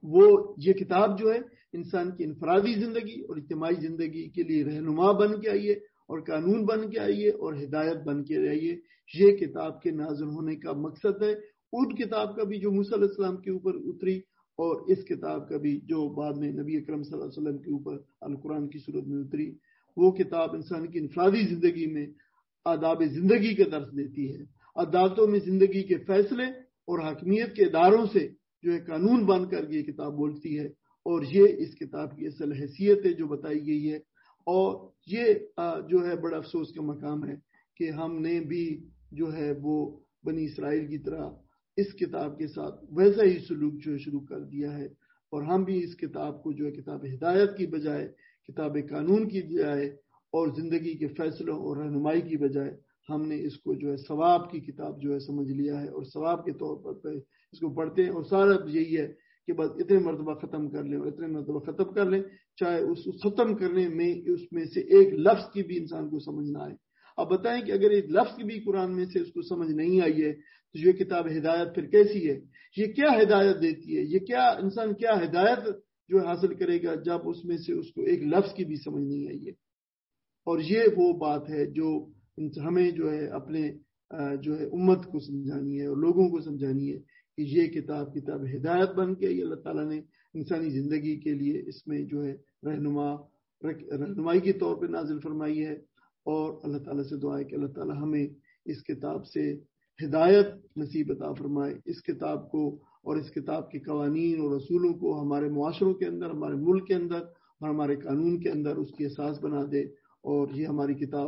وہ یہ کتاب جو ہے انسان کی انفرادی زندگی اور اجتماعی زندگی کے لیے رہنما بن کے آئی ہے اور قانون بن کے آئی ہے اور ہدایت بن کے آئی ہے. یہ کتاب کے نازل ہونے کا مقصد ہے. اون کتاب کا بھی جو موسیٰ علیہ السلام کے اوپر اتری اور اس کتاب کا بھی جو بعد میں نبی اکرم صلی اللہ علیہ وسلم کے اوپر القرآن کی صورت میں اتری، وہ کتاب انسان کی انفرادی زندگی میں آداب زندگی کا درس دیتی ہے. عدالتوں میں زندگی کے فیصلے اور حاکمیت کے اداروں سے جو ہے قانون بن کر یہ کتاب بولتی ہے، اور یہ اس کتاب کی اصل حیثیت ہے جو بتائی گئی ہے. اور یہ جو ہے بڑا افسوس کا مقام ہے کہ ہم نے بھی جو ہے وہ بنی اسرائیل کی طرح اس کتاب کے ساتھ ویسا ہی سلوک جو ہے شروع کر دیا ہے، اور ہم بھی اس کتاب کو جو ہے کتاب ہدایت کی بجائے کتاب قانون کی بجائے اور زندگی کے فیصلوں اور رہنمائی کی بجائے ہم نے اس کو جو ہے ثواب کی کتاب جو ہے سمجھ لیا ہے، اور ثواب کے طور پر اس کو پڑھتے ہیں. اور سارا یہی ہے کہ بس اتنے مرتبہ ختم کر لیں اور اتنے مرتبہ ختم کر لیں، چاہے اس ختم کرنے میں اس میں سے ایک لفظ کی بھی انسان کو سمجھ نہ آئے. اب بتائیں کہ اگر ایک لفظ کی بھی قرآن میں سے اس کو سمجھ نہیں آئی ہے تو یہ کتاب ہدایت پھر کیسی ہے؟ یہ کیا ہدایت دیتی ہے؟ یہ کیا انسان کیا ہدایت جو حاصل کرے گا جب اس میں سے اس کو ایک لفظ کی بھی سمجھ نہیں آئی ہے؟ اور یہ وہ بات ہے جو ہمیں جو ہے اپنے جو ہے امت کو سمجھانی ہے اور لوگوں کو سمجھانی ہے کہ یہ کتاب کتاب ہدایت بن کے اللہ تعالیٰ نے انسانی زندگی کے لیے اس میں جو ہے رہنما رہنمائی کے طور پہ نازل فرمائی ہے. اور اللہ تعالیٰ سے دعا ہے کہ اللہ تعالیٰ ہمیں اس کتاب سے ہدایت نصیب عطا فرمائے. اس کتاب کو اور اس کتاب کے قوانین اور اصولوں کو ہمارے معاشروں کے اندر، ہمارے ملک کے اندر اور ہمارے قانون کے اندر اس کی اساس بنا دے، اور یہ ہماری کتاب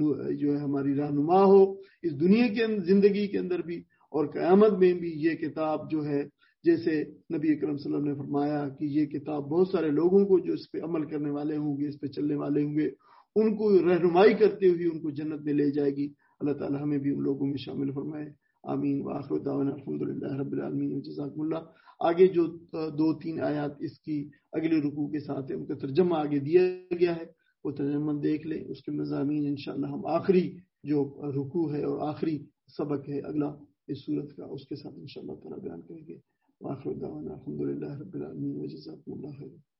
جو ہے ہماری رہنما ہو اس دنیا کے زندگی کے اندر بھی اور قیامت میں بھی. یہ کتاب جو ہے جیسے نبی اکرم صلی اللہ علیہ وسلم نے فرمایا کہ یہ کتاب بہت سارے لوگوں کو جو اس پہ عمل کرنے والے ہوں گے، اس پہ چلنے والے ہوں گے، ان کو رہنمائی کرتے ہوئے ان کو جنت میں لے جائے گی. اللہ تعالی ہمیں بھی ان لوگوں میں شامل فرمائے. آمین. وآخر دعوانا الحمدللہ رب العالمین. جزاکم اللہ. آگے جو دو تین آیات اس کی اگلے رکوع کے ساتھ ہے، ان کا ترجمہ آگے دیا گیا ہے، وہ ترجمہ دیکھ لیں. اس کے مضامین انشاءاللہ ہم آخری جو رکوع ہے اور آخری سبق ہے اگلا اس صورت کا، اس کے ساتھ انشاءاللہ تعالی بیان کریں گے. وآخر دعوانا الحمدللہ رب العالمین. وجزاکم اللہ خیر.